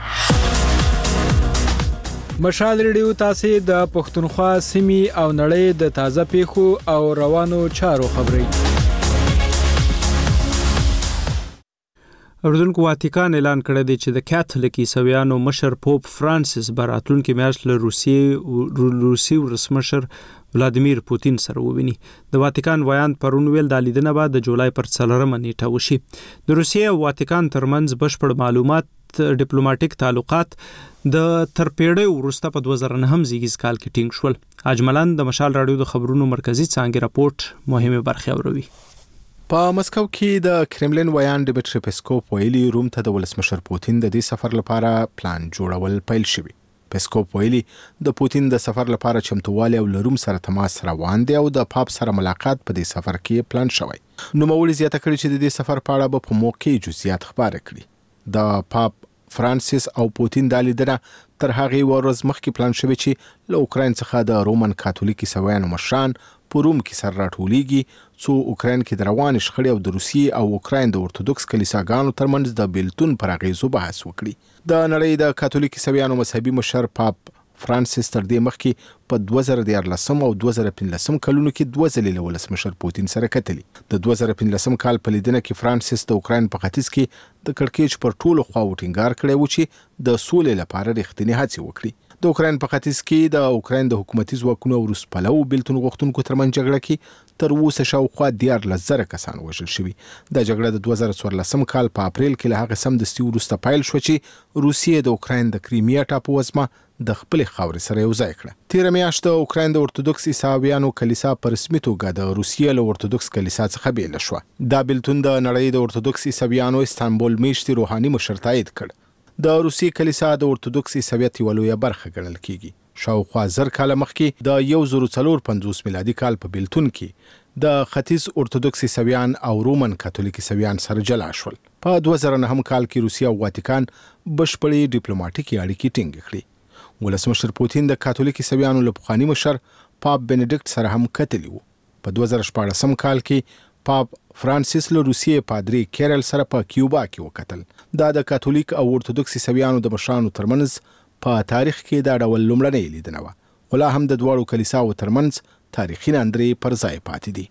مشال ریډیو تاسو د پښتونخوا سیمې او نړۍ د تازه پیښو او روانو چارو خبري. اردوونکو واتیکان اعلان کړی دی چې د کاتولیک عیسویانو مشر پوپ فرانسیس براتلونکو میاشت له روسیې روسي ولسمشر ولادیمیر پوتین سره وویني. د واتیکان ویان پرون ویل د لیدنه بعد د جولای پر څلورمه نیټه وشي. د روسیې او واتیکان ترمنځ بشپړ معلومات ډیپلوماټیک تعلقات د ترپیړې وروسته په دوه زره نهم زیږیز کال کې ټینګ شول. اجملان د مشال رادیو د خبرونو مرکزی څانګې راپورټ مهمه برخه اوروي. په مسکو کې د کرملین ویان ډیمیټری پیسکوف ویلي روم ته د ولسمشر پوتین د دې سفر لپاره پلان جوړول پیل شوی. پیسکوف ویلي د پوتین د سفر لپاره چمتووالی او له روم سره تماس روان دی او د پاپ سره ملاقات په دې سفر کې پلان شوی. نوموړي زیاته کړې چې د دې سفر په اړه به په موقع جزئیات خبره کړي. د پاپ فرانسیس او پوتین د لیدنه تر هغه ورځ مخکې پلان شوی چې له اوکراین څخه د رومن کاتولیک عیسویانو مشران په روم کې سر راټولېږي څو اوکراین کې د روانې شخړې او د روسیې او اوکراین د ارتودوکس کلیساګانو ترمنځ د بیلتون پر اغیزو بحث وکړي. د نړۍ د کاتولیک عیسویانو مذهبي مشر پاپ فرانسیس تر دې مخکې په دوه زره دیارلسم او دوه زره پنځلسم کلونو کې دوه ځلې له ولسمشر پوتین سره کتلي. د دوه زره پنځلسم کال په لیدنه کې فرانسیس د اوکراین په ختیځ کې د کړکېچ پر ټولو خواو ټینګار کړی و چې د سولې لپاره رښتینې هڅې وکړي. د اوکراین په ختیځ کې د اوکراین د حکومتي ځواکونو او روس پلو بیلتون غوښتونکو ترمنځ جګړه کې تر اوسه شاوخوا دیارلس زره کسان وژل شوي. دا جګړه د دوه زره څوارلسم کال په اپریل کې له هغه سمدستي وروسته پیل شو چې روسیې د اوکراین د کریمیا ټاپو وزمه د خپل خاورې سره یو ځای کړه. تیر میاشت د اوکراین د ارتودوکس عیسویانو کلیسا په رسمي توګه د روسیې له ارتودوکس کلیسا څخه بیل شو. دا بیلتون د نړۍ د ارتودوکس عیسویانو استانبول میشتي روحاني مشر تایید کړ. د روسي کلیسا د ارتودوکس عیسویت یو لویه برخه ګڼل کیږي. شاوخوا زر کاله مخکې د یو زر څلور پنځوس میلادي کال په بیلتون کې د ختیځ ارتودوکس عیسویان او رومن کاتولیک عیسویان سره جلا شول. په دوه زره نهم کال کې روسیا او واتیکان بشپړې ډیپلوماټیکي اړیکې ټینګ کړې. ولسمشر پوتین د کاتولیک عیسویانو له پخواني مشر پاپ بنډیکټ سره هم کتلی وو. په دوه زره شپاړسم کال کې پاپ فرانسیس له روسیې پادری کیرل سره په کیوبا کې وکتل. دا د کاتولیک او ارتودوکس عیسویانو د مشرانو ترمنځ په تاریخ کې دا ډول لومړنۍ لیدنه وه. خو لا هم د دواړو کلیساو ترمنځ تاریخي ناندرې پر ځای پاتې دي.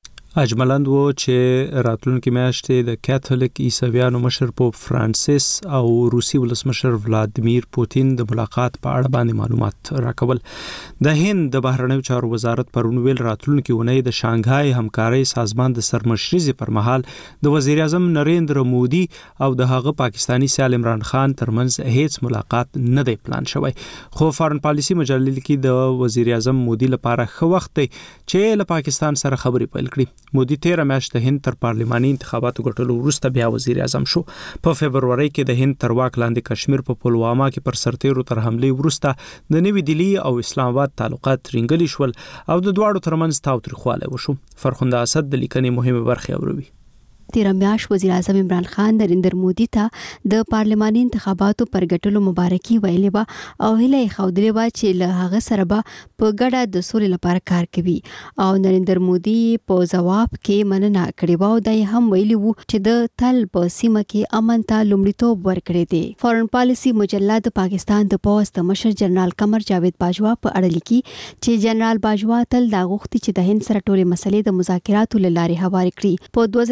اجملند وو چې راتلونکي میاشتې د کاتولیک عیسویانو مشر پوپ فرانسیس او روسي ولسمشر ولادیمیر پوتین د ملاقات په اړه باندې معلومات راکول. د هند د بهرنیو چارو وزارت پرون ویل راتلونکي اونۍ د شانګهای همکارۍ سازمان د سرمشرۍ پر مهال د وزیر اعظم نریندر مودي او د هغه پاکستانی سیال عمران خان ترمنځ هیڅ ملاقات نه دی پلان شوی. خو فارن پالیسی مجلې کې د وزیر اعظم مودي لپاره ښه وخت دی چې له پاکستان سره خبرې پیل کړي. مودي تیر میاشت د هند تر پارلماني انتخاباتو ګټلو وروسته بیا وزیر اعظم شو. په فبروري کې د هند تر واک لاندې کشمیر په پلواما کې پر سرتیرو تر حمله وروسته د نوې دلی او اسلام آباد تعلقات ترنګلي شول او د دواړو ترمنځ تاوتریخوالی وشو. فرخنده اسد د لیکنې مهمه برخه اوروي. تیر میاشت وزیر اعظم عمران خان نریندر مودي ته د پارلماني انتخاباتو پر ګټلو مبارکي ویلې و او هیله یې ښودلې و چې له هغه سره به په ګډه د سولې لپاره کار کوي او نریندر مودي په ځواب کې مننه کړې و او دا یې هم ویلي وو چې د تل په سیمه کې امن ته لومړیتوب ورکړی دی. فارن پالیسی مجله د پاکستان د پوځ د مشر جنرال قمر جاوید باجوا په اړه لیکي چې جنرال باجوا تل دا غوښتي چې د هند سره ټولې مسلې د مذاکراتو له لارې هوارې کړي. په دوه زره اتلس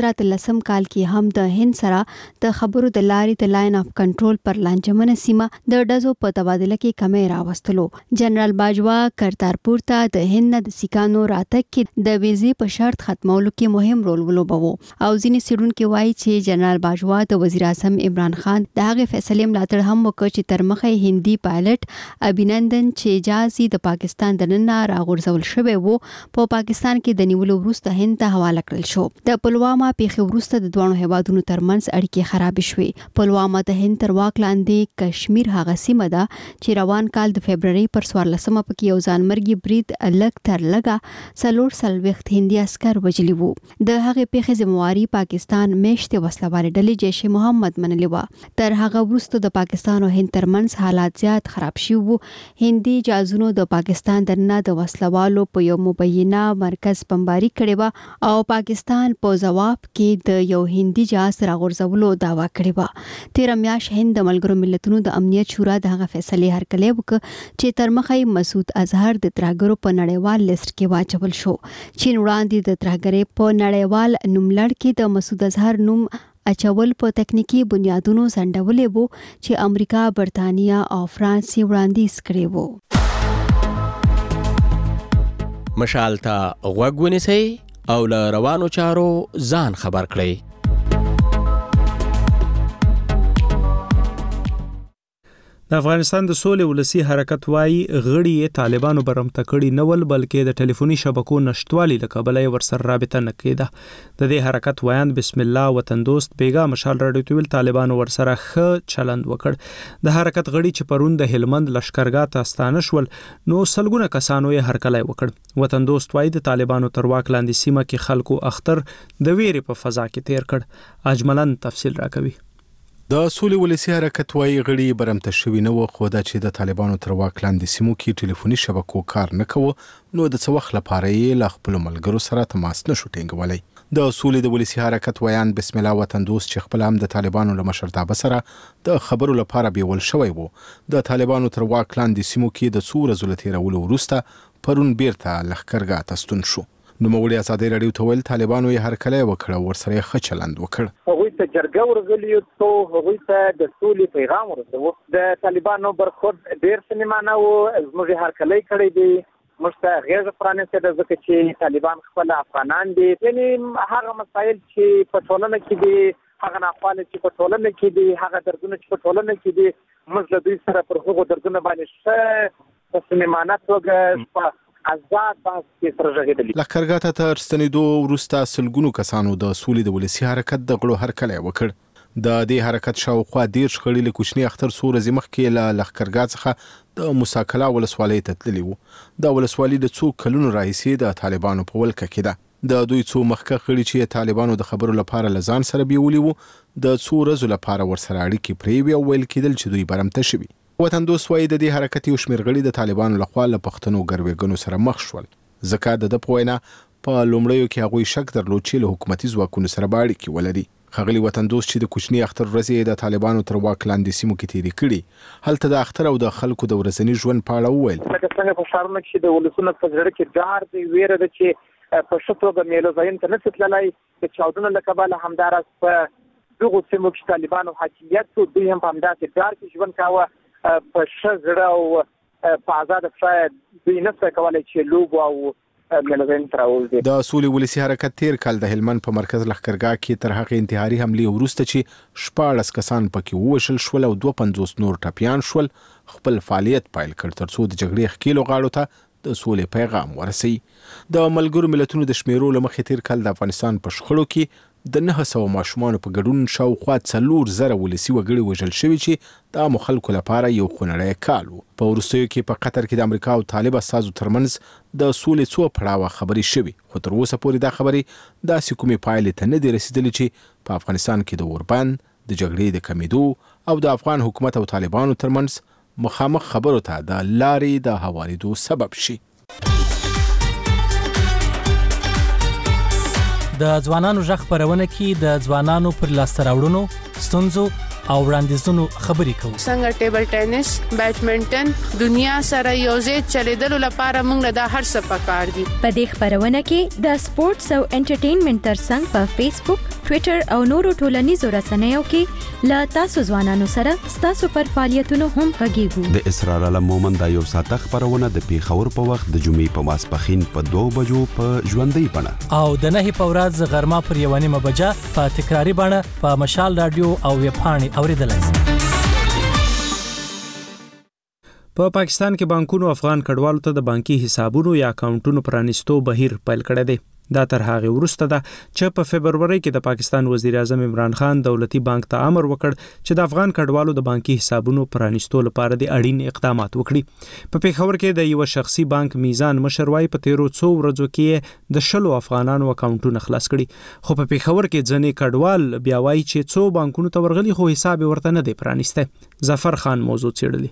لسم کال کې هم د هند سره د خبرو د لارې د لاین اف کنټرول پر لانجمنه سیمه د ډزو په تبادله کې کمی راوستلو. جنرال باجوا کرتارپور ته د هند نه د سیکانو راتګ کې د ویزې په شرط ختمولو کې مهم رول ولوباوه او ځینې څېړونکي وایي چې جنرال باجوا د وزیر اعظم عمران خان د هغې فیصلې ملاتړ هم وکړ چې تر مخه هندي پایلټ ابینندن چې جازي د پاکستان د ننه راغورځول شوی وو په پاکستان کې د نیولو وروسته هند ته حواله کړل شو. د پلوامه پیښې وروسته د دوه هیوادونو ترمنځ اړیکې خراب شوې. پلوامه د هند تر واک لاندې کشمیر هغه سیمه ده چې روان کال د فبرवरी پر څوارلسمه پکې یو ځانمرګي برید لږ تر لږه څلور څلوېښت هندي عسکر وژلي وو. د هغې پیښې ذمہواري پاکستان میشتې وسلوالې ډلې جیش محمد منلې وه. تر هغه وروسته د پاکستان او هند ترمنځ حالات زیات خراب شوي وو. هندي جازونو د پاکستان دننه د وسلوالو په یو مبینه مرکز بمباري کړې وه او پاکستان په ځواب کې د یو هندي جاز راغورځولو دعوا کړې وه. تېره میاشت هند د ملګرو ملتونو د امنیت شورا د هغه فیصلې هرکلی وکړ چې تر مخه مسعود اظهر د ترهګرو په نړیوال لیست کې واچول شو. چین وړاندې د ترهګرۍ په نړیوال نوملړ کې د مسعود اظهر نوم اچول په تکنیکی بنیادونو ځنډولې وو چې امریکا، برتانیا او فرانس یې وړاندیز کړی وو. مشال ته غوږ ونیسئ او له روانو چارو ځان خبر کړئ. د افغانستان د سولې ولسی حرکت وایي غړي یې طالبانو برمته کړي نه ول بلکې د ټلیفوني شبکو نشټوالي له کبله یې ورسره رابطه نه کېده. د دې حرکت ویاند بسم الله وطن دوست بیګا مشال راډیو ته ویل طالبانو ورسره ښه چلند وکړ. د حرکت غړي چې پرون د هلمند لشکرګاه ته ستانه شول نو سلګونه کسانو یې هرکلی وکړ. وطن دوست وایي د طالبانو تر واک لاندې سیمه کې خلکو اختر د ویرې په فضا کې تیر کړ. اجملن تفصیل راکوي. د سولې ولسی حرکت وایي غړي برمته شوي نه و خو دا چې د طالبانو تر واک لاندې سیمو کې ټلیفوني شبکو کار نه کوه نو د څه وخت لپاره یې له خپلو ملګرو سره تماس نه شو ټینګولی. د سولې د ولسی حرکت ویان بسم الله وطن دوست چې خپل هم د طالبانو له مشرتابه سره د خبرو لپاره بیول شوی وو د طالبانو تر واک لاندې سیمو کې د څو ورځو له تېرولو وروسته پرون بیرته لښکرګاه ته ستون شو. نوموړي ازادي راډیو ته ویل طالبانو یې هرکلی وکړ او ورسره یې ښه چلند وکړ. هغوی ته جرګه ورغلي تو هغوی ته د سولې پیغام ورسوه. د طالبانو برخورد ډېر سنیمانه و. زموږ یې هرکلی کړی دی. موږ ته غېږه پرانیستې ده ځکه چې طالبان خپل افغانان دي. یعنې هغه مسایل چې په ټولنه کې دي، هغه ناخواله چې په ټولنه کې دي، هغه دردونه چې په ټولنه کې دي، موږ له دوی سره پر هغو دردونه باندې ښه په سنیمانه توګه آزاد بحث کې سره ژغېدلي. لښکرګاه ته تر ستنېدو وروسته سلګونو کسانو د سولې د ولسي حرکت د غړو هرکلی وکړ. د دې حرکت شاوخوا دېرش غړي له کوچني اختر څو ورځې مخکې له لښکرګاه څخه د موسی ولسوالۍ ته تللي وو. دا ولسوالي د څو کلونو راهیسې د طالبانو په ولکه کې ده. د دوی څو مخکښ غړي چې طالبانو د خبرو لپاره له ځان سره بیولي وو د څو ورځو لپاره ورسره اړیکې پرې وې او ویل کېدل چې دوی برمته شوي. وطن دوست وایي د دې حرکت یو شمېر غړي د طالبانو لخوا له پښتنو ګروېږنو سره مخ شول ځکه د ده په وینا په لومړیو کې هغوی شک درلود چې له حکومتي ځواکونو سره به اړیکې ولري. ښاغلي وطن دوست چې د کوچني اختر ورځې د طالبانو تر واک لاندې سیمو کې تېرې کړي هلته د اختر او د خلکو د ورځني ژوند په اړه وویل. لکه څنګه په ښارونو کې د ولسونو په زړه کې ډار دی، ویره ده چې په ښه توګه میلو ځایونو ته نشي تللی. د چاودنو له کبله همداراز په دغو سیمو کې طالبانو حاکمیت و، دوی هم په همداسې ډار کې ژوند کاوه. په ښه زړه او په ازاده پښه دوی نشي کولی چې لوبو او میلو ځایونو ته راووځي. د سولې ولسي حرکت تېر کال د هلمند په مرکز لښکرګاه کې تر هغې انتحاري حملې وروسته چې شپاړس کسان پکې ووژل شول او دوه پنځوس نور ټپیان شول خپل فعالیت پیل کړ تر څو د جګړې ښکېلو غاړو ته د سولې پیغام ورسوي. د ملګرو ملتونو د شمیرو له مخې تېر کال د افغانستان په شخړو کې د نهه سوه ماشومانو په ګډون شاوخوا څلور زره ولسي وګړي وژل شوي چې د عامو خلکو لپاره یو خونړی کال و. په وروستیو کې په قطر کې د امریکا او طالب استازو ترمنځ د سولې څو پړاوه خبرې شوي خو تر اوسه پورې دا خبرې داسې کومې پایلې ته نه دي رسېدلې چې په افغانستان کې د اوربند د جګړې د کمیدو او د افغان حکومت او طالبانو ترمنځ مخامخ خبرو ته د لارې د هواریدو سبب شي. د ځوانانو ژغ خپرونه کې د ځوانانو پر لاسته راوړنو، ستونزو او وړاندیزونو خبرې کوو. څنګه ټیبل ټینس، بیډمنټن دنیا سره یوځای چلیدلو لپاره موږ دا هر څه پکار دي. په دې خبرونه کې د سپورتس او انټرټینمنټ ترڅنګ په فیسبوک، ټوئیټر او نورو ټولنیزو رسنیو کې لا تاسو ځوانانو سره ستاسو پر فعالیتونو هم غږیږو. د اسرار علم مومند دا یو ساعته خبرونه د پیښور په وخت د جمعې په ماسپښین په دوه بجو په ژوندۍ بڼه او د نهي په ورځ غرمه پر یوه نیمه بجه په تکراري بڼه په مشال رادیو او ویبپاڼې اوریدلای شئ. په پاکستان کې بانکونو افغان کډوالو ته د بانکي حسابونو یا اکاونټونو پرانیستو بهیر پیل کړی دی. دا تر هغه وروسته ده چې په فبروري کې د پاکستان وزیر اعظم عمران خان دولتي بانک ته امر وکړ چې د افغان کډوالو د بانکي حسابونو پرانیستو لپاره د اړین اقدامات وکړي. په پیښور کې د یو شخصي بانک میزان مشر وايي په تیرو څو ورځو کې د شلو افغانانو اکاونټونه خلاص کړي. خو په پیښور کې ځنې کډوال بیا وايي چې څو بانکونو ته ورغلي خو حساب ورته نه دی پرانیسته. ظفر خان موضوع څېړلې.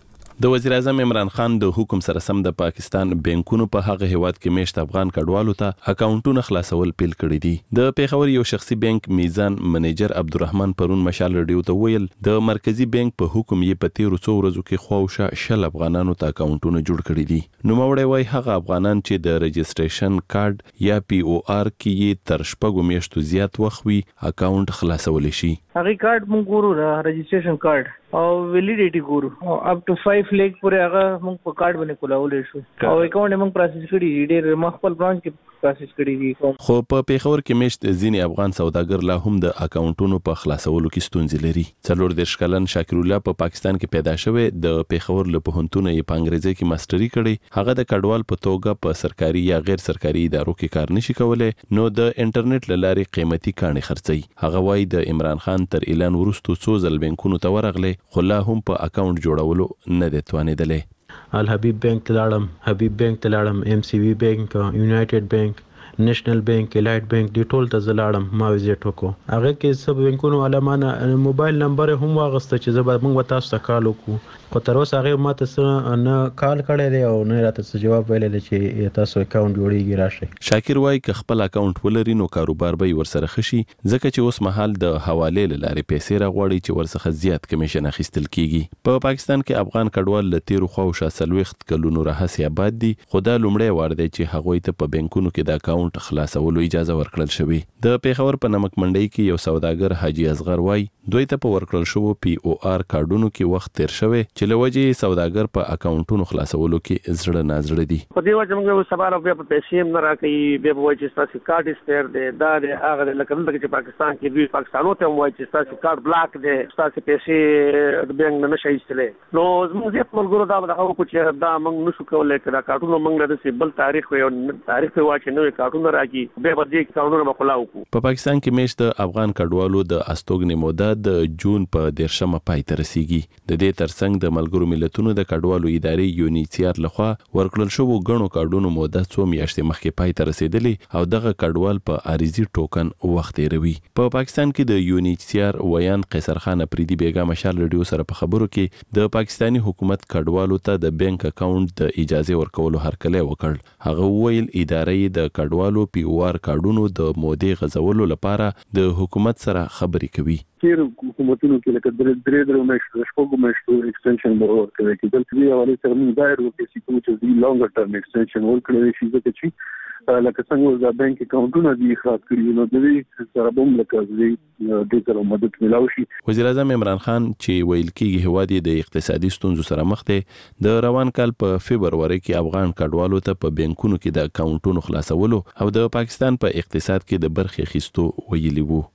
د وزیر اعظم عمران خان د حکم سره سم د پاکستان بانکونو په هغه هیواد کې میشت افغان کډوالو ته اکاونټونه خلاصول پیل کړی دي. د پیښور یو شخصي بانک میزان منیجر عبدالرحمن پرون مشال رادیو ته ویل د مرکزی بانک په حکم یې په تیرو څو ورځو کې خواوشه شل افغانانو ته اکاونټونه جوړ کړی دي. نوموړی وایي هغه افغانان چې د رجسټریشن کارت یا پی او آر کې یې تر شپږو میاشتو زیات وخت وي اکاونټ خلاصولی شي. هغه کارت مونږ ګورو رجسټریشن کارت او ویلیډیټي ګورو او اپ ټو پنځه لیک پورې هغه مونږ په کارت باندې کولای شو او اکاونټ مونږ پروسس کړی ډېر مخبل برانچ کې پروسس کړی دي. خو په پیښور کې میشت ځینې افغان سوداګر لا هم د اکاونټونو په خلاصولو کې ستونزې لري. څلور دېرش کلن شاکر الله په پاکستان کې پیدا شوی د پیښور له پوهنتون یې په انګریزي کې ماستري کړې. هغه د کډوال په توګه په سرکاري یا غیر سرکاري ادارو کې کار نشي کولای نو د انټرنیټ له لارې قیمتي کاڼي خرڅي. هغه وایي د عمران خان تر اعلان وروسته څو ځل بانکونو ته ورغلی خو لا هم په اکاونټ جوړولو نه دی توانېدلی. الحبیب بانک ته لاړم، حبیب بانک ته لاړم، ایم سی وی بانک، یونایټډ بانک، نېشنل بانک، الایټ بانک، دی ټول ته زلاړم ما وزټ وکړو. هغه کې سب بانکونو علمانه موبایل نمبر هم واغسته چې زه به موږ تاسو ته کال وکړو. خو تر اوسه هغه ماته څه نه کال کړی دی او نه راته څه جواب ویلی دی چې تاسو اکاونټ جوړیږي راشئ. شاکر وایي که خپل اکاونټ ولري نو کاروبار به یې ورسره ښه شي ځکه چې اوس مهال د حوالې له لارې پیسې راغواړي چې ورڅخه زیات کمیشن اخیستل کیږي. په پاکستان کې افغان کډوال له تیرو خواوشا څلوېښت کلونو راهیسې آباد دي خو دا لومړی وار دی چې هغوی ته په بانکونو کې د اکاونټ خلاصولو اجازه ورکړل شوې. د پیښور په نمک منډۍ کې یو سوداګر حاجی اصغر وایي دوی ته په ورکړل شوو پی او آر کارډونو کې وخت تیر شوی چې له وجې سوداګر په اکاونټونو خلاصولو کې زړه نازړه دي. په دې وجه موږ سبا بیا په پیسې هم نه راکوي بیا به وایي چې ستاسو کارت ایکسپایر دی دا دی هغه دی لکه دلته چې پاکستان کې دوی پاکستانو ته هم وایي چې ستاسو کارت بلاک دی ستاسو پیسې د بانک نه نشئ ایستلی. نو زموږ زیات ملګرو دا دغه وکړو چې دا موږ نشو کولی که دا کارتونه موږ له داسې بل تاریخ وي او تاریخ وي چې نوي کارتونه راکړي بیا به دې کارتونه به خلا وکړو. په پاکستان کې میشت د افغان کډوالو د استوګنې موده د جون په دیرشمه پای ته رسیږي. د دې ترڅنګ د ملګرو ملتونو د کډوالو ادارې یونیسیار لخوا ورکړل شوو غنو کارډونو موده څو میاشتې مخکې پای ته رسیدلی او دغه کډوال په عارضي ټوکن وخت تیروي. په پاکستان کې د یونیسیار ویان قیصر خان پریدي بیگا مشال رادیو سره په خبرو کې د پاکستانی حکومت کډوالو ته د بانک اکاونټ د اجازه ورکولو هرکلی وکړ. هغه ویل ادارې د کډوالو پی او آر کارډونو د مودې غځولو لپاره د حکومت سره خبرې کوي. تیر حکومتونو کې لکه درې درې درې میاشتو شپږو میاشتو ایکسټنشن به ورکوي کېدل چې یو حواله سره موږ ظاهر وکړو چې کوم چې دی لانګر ټرم ایکسټنشن ورکړي شي ځکه چې لکه څنګه د بانک اکاونټونه دي خلاص کړي نو د دې سره به لکه د دې سره مدد ملاوي شي. وزیر اعظم عمران خان چې ویل کېږي هواد د اقتصادي ستونزو سره مخ دی د روان کال په فبروري کې افغان کډوالو ته په بانکونو کې د اکاونټونو خلاصولو او د پاکستان په اقتصاد کې د برخې اخیستو ویلي وو.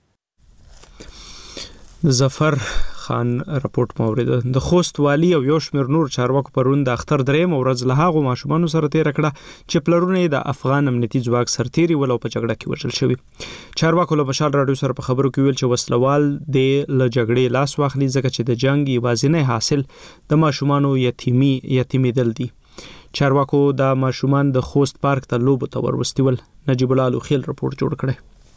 ظفر خان رپورت مورید. د خوست والی او یو شمېر نور چارواکو پرون د اختر درېیم ورځ له هغو ماشومانو سره تېره کړه چې پلرونه یې د افغان امنیتي ځواک سرتیري ول او په جګړه کې وژل شوي. چارواکو له مشال راډیو سره په خبرو کې ویل چې وسلوال د له جګړې لاس واخلي ځکه چې د جنگ یوازینی حاصل د ماشومانو یتیمي یتیمیدل دي. چارواکو د ماشومان د خوست پارک ته لوبو ته وروستي ول. نجیب الله لوخیل رپورت جوړ کړی.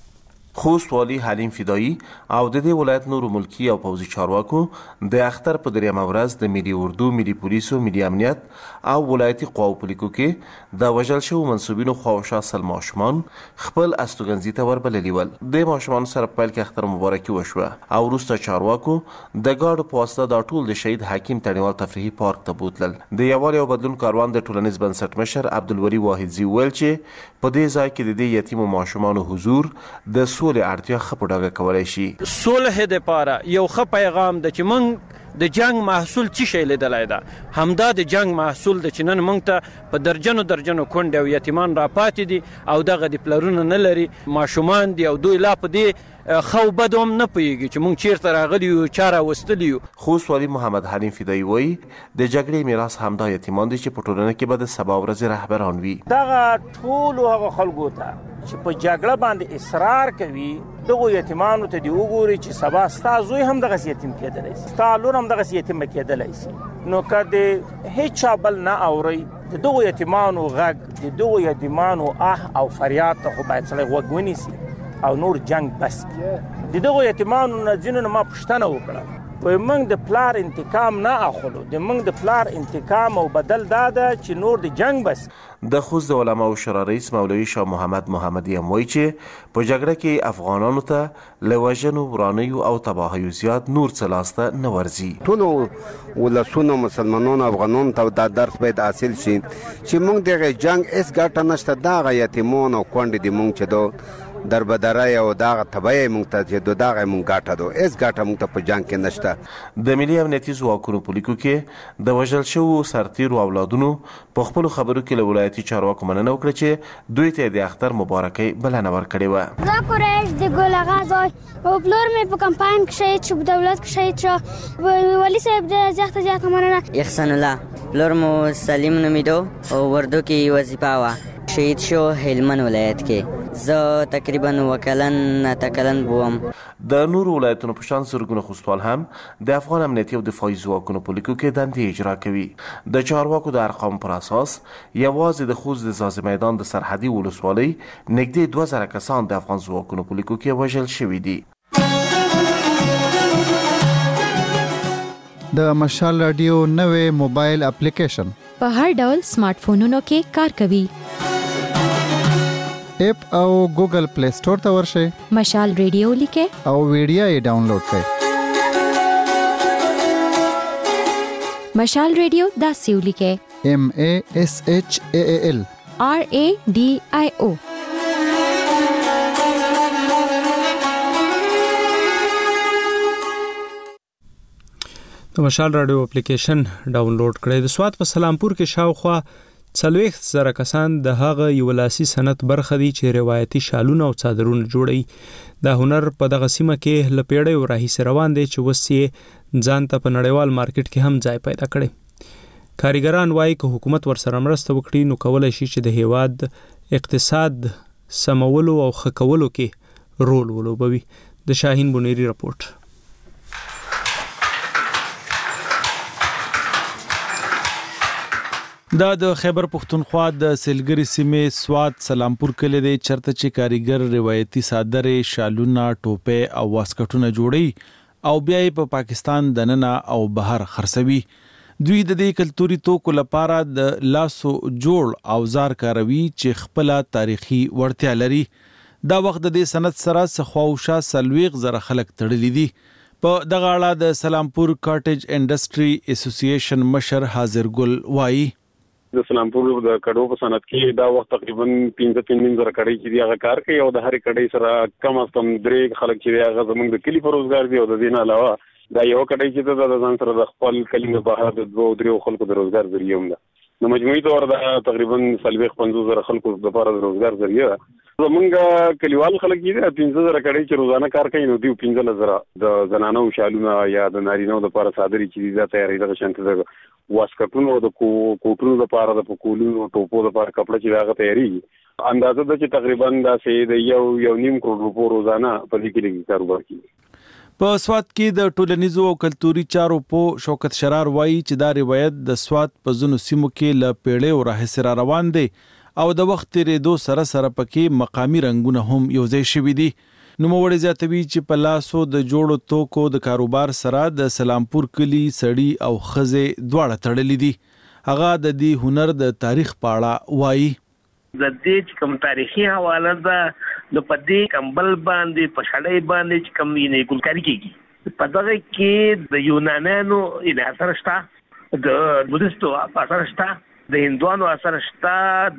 خوست والی حلیم فدایی او د دې ولایت نورو ملکی او پوځي چارواکو د اختر په دریمه ورځ د ملي اردو، ملي پولیسو، ملي امنیت او ولایتي قواو په لیکو کې د وژل شوو منصوبینو خواوشا سل ماشومان خپل استوګنځي ته وربللي ول. د ماشومانو سره په پیل کې اختر مبارکي وشوه او وروسته چارواکو د ګاډو په واسطه دا ټول د شهید حکیم تڼیوال تفریحي پارک ته بوتلل. د یووالي او بدلون کاروان د ټولنیز بنسټ مشر عبدالوري واحدزي وویل چې په دې ځای کې د دې یتیمو ماشومانو حضور د سولې اړتیا ښه په ډاګه کولی شي. صلح دپاره یو ښه پیغام ده چې موږ د جنگ محصول څه شی لیدلی ده، همدا د جنگ محصول ده چې نن موږ ته په درجنو درجنو کونډې او یتیمان راپاتې دي او دغه د پلرونه نه لري، ماشومان دي او دوی لا په دې خو بد هم نه پوهېږي چې موږ چېرته راغلي یو چا راوستلي یو. خوست والي محمد حلیم فدایي وایي د جګړې میراث همدا یتیمان دي چې په ټولنه کې به د سبا ورځې رهبران وي. دغه ټولو هغه خلکو ته چې په جګړه باندې اصرار کوي دغو یتیمانو ته دې وګوري چې سبا ستا زوی هم دغسې یتیم کېدلی شي، ستا لور هم دغسې یتیمه کېدلی شي. نو که د هېڅ چا بل نه اورئ د دغو یتیمانو غږ د دغو یتیمانو آه او فریاد ته خو باید سړی غوږ ونیسي او نور جنگ بس کړي. د دغو یتیمانو نه ځینو نه ما پوښتنه وکړه، وایي موږ د پلار انتقام نه اخلو، د موږ د پلار انتقام او بدل دا ده چې نور د جنگ بس. د خوست د علماو شورا رئیس مولوي شاه محمد محمدي هم وایي چې په جګړه کې افغانانو ته له وژنو، ورانیو او تباهیو زیات نور څه لاسته نه ورځي. ټولو ولسونو مسلمانانو افغانانو ته دا درس باید حاصل شي چې موږ دغه جنگ هېڅ ګټه نشته، دغه یتیمان او کونډې دي موږ چې دو دربدرای او دغه تبعی موږ ته چې دو دغه موږ ګټه دو هېڅ ګټه موږ ته په جنگ کې نشته. د ملي امنیتي ځواکونو په لیکو کې د وژل شوو سرتیرو اولادونو په خپلو خبرو کې له ولایتي چارواکو مننه وکړه چې دوی ته د اختر مبارکۍ بلنه ورکړې وه. زه قریش د ګل اغا زوی او پلور مې په کمپاین کې شهید شو، په دولت کې شهید شو. والي صاحب د زیاته زیاته مننه. احسان الله پلور مو سلیم نومیدو او وردو کې وظیفه وه، شهید شو هلمند ولایت کې. زه تقریبا وکلن تکلن بوم. د نورو ولایتونو په شان زرګونه خوستوال هم د افغان امنیتي او دفاعي ځواکونو په لیکو کې دندې اجرا کوي. د چارواکو د ارقامو پر اساس یوازې د خوست د ځاځي میدان د سرحدي ولسوالۍ نږدې دوه زره کسان د افغان ځواکونو په لیکو کې وژل شوي دي. د مشال رادیو نوې موبایل اپلیکیشن په هر ډول سمارټ فونونو کې کار کوي. اپ او ګوګل پلی سٹور ته ورشئ، مشال ریډیو لیکئ او ویډیو یې ډاونلوډ کړئ. مشال ریډیو داسې ولیکئ: ایم ای ایس ایچ ای ای ال آر ای ډي آی او. د مشال رادیو اپلیکیشن ډاونلوډ کړئ. د سوات په سلامپور کې شاوخوا څلوېښت زره کسان د هغه یو لاسي صنعت برخه دي چې روایتي شالونه او څادرونه جوړوي. دا هنر په دغه سیمه کې له پیړیو راهیسې روان دی چې اوس یې ځان ته په نړیوال مارکیټ کې هم ځای پیدا کړی. کارګران وایي که حکومت ورسره مرسته وکړي نو کولی شي چې د هیواد اقتصاد سمولو او ښه کولو کې رول ولوبوي. د شاهین بونیری رپورټ. دا د خیبر پختونخوا د سیلګری سیمې سوات سلامپور کلی دی چرته چې کاریګر روایتي صادرې، شالونه، ټوپې او واسکټونه جوړي او بیا یې په پا پاکستان دننه او بهر خرڅوي. دوی د دې کلتوري توکو لپاره د لاسو جوړ اوزار کاروي چې خپل تاریخي ورتیا لري. دا وخت د دې صنعت سره څخواوشا څلوېښت زره خلک تړلي دي. په دغه اړه د سلامپور کاټیج انډسټري اسوسییشن مشر حاضر ګل وایي: د سلامپور د کډو په صنعت کې دا وخت تقریبا پنځه پنځه زره کډې چې دی هغه کار کوي او د هرې کډې سره کم از کم درې خلک چې دی هغه زموږ د کلي په روزګار دي او د دې نه علاوه دا یو کډې چې ده د ځان سره د خپل کلي نه بهر د دوه درې خلکو د روزګار ذریعہ هم ده. نو مجموعي طور دا تقریبا څلوېښت پنځوس زره خلکو لپاره د روزګار ذریعہ ده. زمونږ کلیوال خلک دي پنځه زره کډې چې روزانه کار کوي نو دوی پنځه زره د زنانو شالونه یا د نارینهو لپاره صادرې چې دي دا تیاری دغه شانته ده. واسکټونو د کوټونو لپاره د پکولونو ټوپو لپاره کپړه چې هغه تیاریږي اندازه ده چې تقریبا دا سه د یو یو نیم کروڑ روپو روزانه په دې کې لګي کاروبار کوي. په سوات کې د ټولنیزو او کلتوري چارو په شوکت شرار وایي چې دا روایت د سوات په ځینو سیمو کې له پیړیو راهیسې را روان دی او د وخت تېرېدو سره سره پکې مقامي رنګونه هم یوځای شوي دي. نوموړی زیاتوي چې په لاسو د جوړو توکو د کاروبار سره د سلامپور کلی سړی او ښځې دواړه تړلي دي. هغه د دې هنر د تاریخ په اړه وایي. د دې چې کوم تاریخي حواله ده نو په دې کمبل باندې په شړۍ باندې چې کوم یې ګلکاري کېږي په دغه کې د یونانیانو یې اثر شته، د بودیستو اثر شته، د هندوانو اثر شته،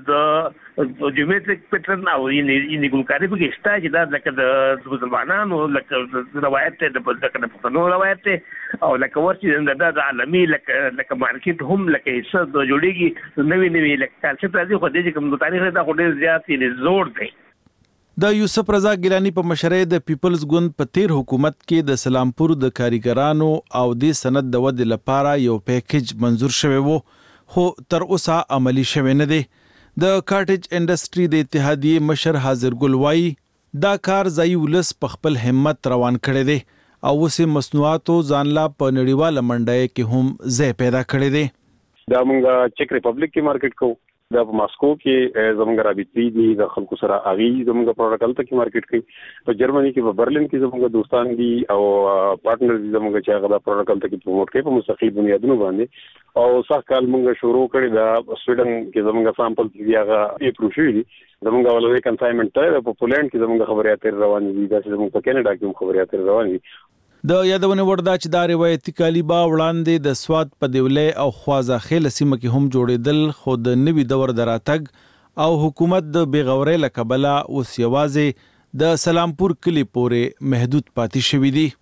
د جیومټریک پیټرن او یې ګلکاري پکې شته چې دا لکه د مسلمانانو لکه روایت دی، د پښتنو روایت دی او لکه ورته د عالمي لکه لکه مارکیټ هم لکه حصہ د جوړیږي نوې نوې لکه کالچر راځي خو دې کوم تاریخ دا خو ډېر زیات یې زور دی. د یوسف رضا ګیلانی په مشرۍ د پیپلز ګوند په تیر حکومت کې د سلامپور د کاریګرانو او د سند د ودې لپاره یو پیکیج منزور شوی وو خو تر اوسه عملی شوی نه دی. د کاټیج انډستری د اتحادیې مشر حاضر ګل وایي دا کار ځایي ولس په خپل همت روان کړی دی او اوسې مصنوعاتو ځانله په نړیواله منډۍ کې هم ځای پیدا کړی دی. دا موږ چک ریپبلیک کې مارکیټ کوو، دا په ماسکو کې زموږ رابطې دي د خلکو سره اغي زموږ پروډکټ ته کې مارکیټ کوي، په جرمني کې په برلین کې زموږ دوستان دي او پارټنر دي زموږ چې هغه دا پروډکټ ته کې پروموټ کوي په مستقل بنیادونو باندې. او څه کال موږ شروع کړی دا سویډن کې زموږ سامپل دی هغه اپروو شوی دي، زموږ ولې کنساینمنت ته په پولند کې زموږ خبرې اترې روانې دي، دا زموږ په کینیډا کې خبرې اترې روانې دي. د یادونه وړدا چې دا روایتي کالیبا وړاندې د سواد په دیولې او خوازه خیل سیمه کې هم جوړېدل خو د نوي دور دراتګ او حکومت د بیغورۍ له کبله اوس یوازې د سلامپور کلی پورې محدود پاتې شوي دي.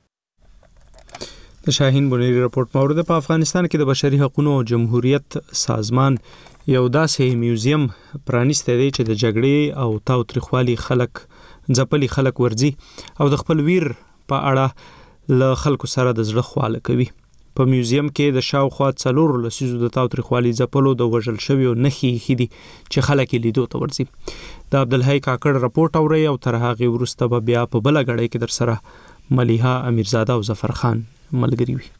د شاهین بنيري رپورټ مورد په افغانستان کې د بشري حقوقو جمهوریت سازمان یو داسې میوزیم پرانیستی دی چې د جګړې او تاوتریخوالي خلک ځپلي خلک ورځي او د خپل ویر په اړه له خلکو سره د زړه خواله کوي. په میوزیم کې د شاوخوا څلور لسیزو د تاوتریخوالي ځپلو د وژل شویو نښې ایښي دي چې خلک یې لیدو ته ورځي. د عبدالحی کاکړ رپورټ اورئ او تر هغې وروسته به بیا په بله ګړۍ کې در سره ملیحه امیرزاده او ظفر خان ملګري وي.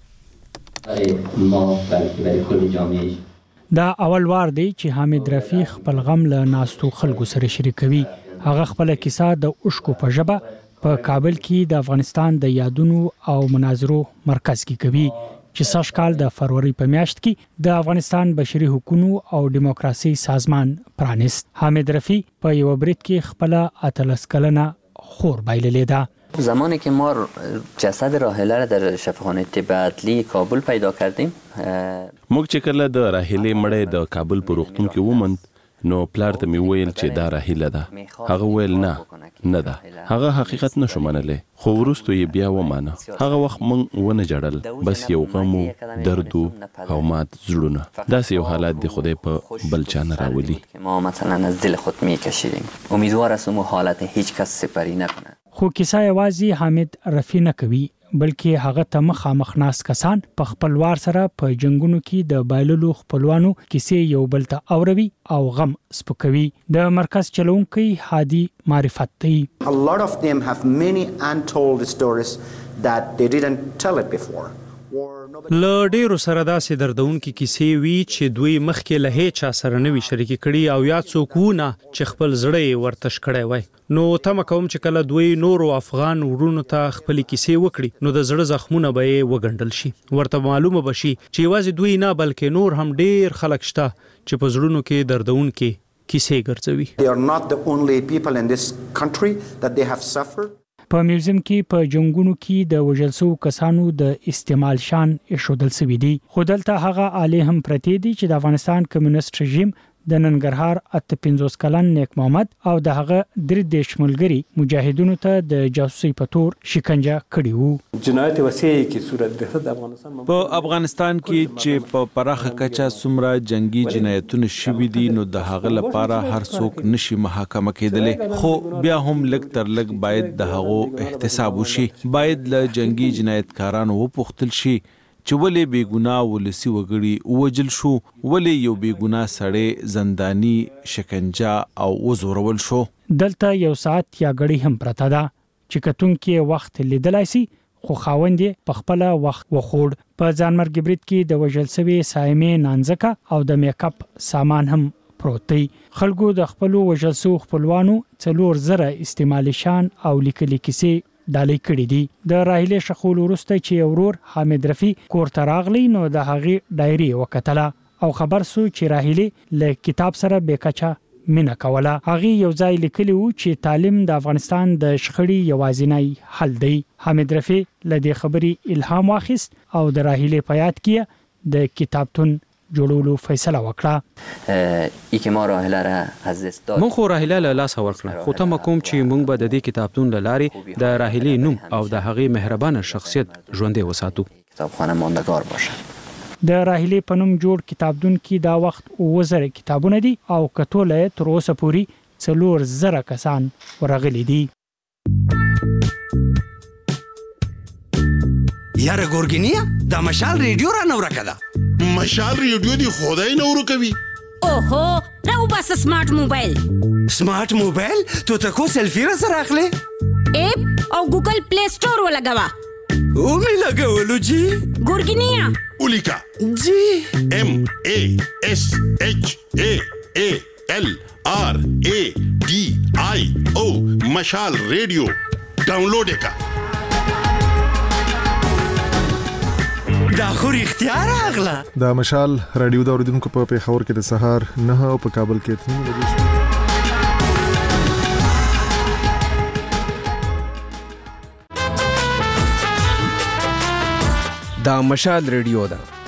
دا اول وار دی چې حامد رفیق خپل غم له ناستو خلکو سره شریکوي. هغه خپل کیسه د اوشکو په ژبه په کابل کې د افغانستان د یادونو او مناظرو مرکز کې کوي چې سږ کال د فروری په میاشت کې د افغانستان بشري حقوقو او دیموکراسي سازمان پرانیست. حامد رفیق په یو برید کې خپل اتلس کلنه خور بایللې ده. زمانی که ما جسد راحله را در شفاخانه طب عدلی کابل پیدا کردیم، موږ چې کله د راحله مړی د کابل په روغتون کې وموند نو پلار ته مې ویل چې دا راحله ده. هغه ویل نه نه ده، هغه حقیقت نشو منلی، خو وروسته یې بیا ومانه. هغه وخت موږ ونه جړل، بس یو غم و، درد او مات زړونه. داسې یو حالت دی خدای په بل چا نه راولي. ما مثلا از دل خود میکشیدیم، امیدوار هستم حالت هیچ کس سپری نکنه. خو کیسه یوازې حامد رفیق نه کوي بلکې هغه ته مخامخ ناس کسان په خپلوار سره په جنگونو کې د بایللو خپلوانو کیسې یو بل ته اوروي او غم سپکوي. د مرکز چلونکي هادي معرفت دی. A lot of them have many untold stories that they didn't tell it before. له ډیرو سره داسې دردونکې کیسې وي چې دوی مخکې له هیچا سره نه وي شریکې کړي او یا څوک وونه چې خپل زړه یې ورتش کړی وای. نو تمه کوم چې کله دوی نورو افغان ورونو ته خپلې کیسې وکړي نو د زړه زخمونه به یې وګنډل شي، ورته معلومه به شي چې یوازې دوی نه بلکې نور هم ډیر خلک شته چې په زړونو کې دردونکې کیسې ګرځوي. They are not the only people in this country that they have suffered. په میوزیم کې په جنگونو کې د وژل شوو کسانو د استعمال شان ایښودل شوی دی. خو دلته هغه آلې هم پرتې دي چې د افغانستان کمیونست رژیم د ننګرهار اته پنځوس کلن نیک محمد او د هغه درې دیش ملګری مجاهدونو ته د جاسوسي په تور شکنجه کړی وو. جنایت وسیع کی صورت ده د افغانستان په افغانستان کې چې په پراخه کچه څومره جنگي جنایتونه شوي دي نو د هغه لپاره هر څوک نشي محاکمه کېدلی، خو بیا هم لږ تر لږ باید د هغو احتساب وشي. باید له جنگي جنایتکارانو وپوښتل شي چې ولې بېګناه ولسي وګړي ووجل شو، ولې یو بېګناه سړی زنداني شکنجه او وزورول شو. دلته یو ساعت یا غړي هم پرته ده چې کتونکي وخت لیدلای شي خو خاوند په خپل وخت وخوړ. په ځانمرګ برید کې د وژل شوی سایمې نانځکه او د میک اپ سامان هم پروت دی. خلکو د خپل وژل شو خپلوانو څلور زره استعمالي شان او لیکلي کیسې ډالۍ کړي دي. د راهیلې شخول وروسته چې ورور حامد رفیع کور ته راغلی نو د هغې ډایري وکتله او خبر سو چې راهیلې له کتاب سره بیکچا مینا کوله. هغه یو ځای لیکلی و چې تعلیم د افغانستان د شخړې یوازینی حل دی. حامد رفیع له دې خبرې الهام واخیست او د راهیلې په یاد کې د کتابتون جوړولو فیصله وکړه. ای که ما راهیله را از دست داد. مونږ خو راهیله له لاسه ورکړه خو تمه کوم چې مونږ به د دې کتابتون له لارې د راهیلې نوم او د هغې مهربانه شخصیت ژوندی وساتو. کتابخانه ماندگار باشه. د راهیلې په نوم جوړ کتابتون کې دا وخت اووه زره کتابونه دي او کټوله تر اوسه پورې څلور زره کسان ورغلي دي. یاره ګورګینیا دا مشال ریډیو را نو راکده. مشال ریډیو دی خدای نو ورکوي. اوهو راو بس سمارټ موبایل. سمارټ موبایل تو تکو سلفی را سره اخلي. اپ او ګوګل پلی سٹور ولګوا. او می لګولو جی. ګورګینیا اولیکا جی ام ا اس اچ ا ا ال آر ا ډي آی او مشال ریډیو ډاونلوډ کا. دا خو اختیار اغلا. دا مشال رادیو دا اوریدونکو په پیښور کې د سهار نه او په کابل کې تنو لګیږي. دا مشال ریډیو ده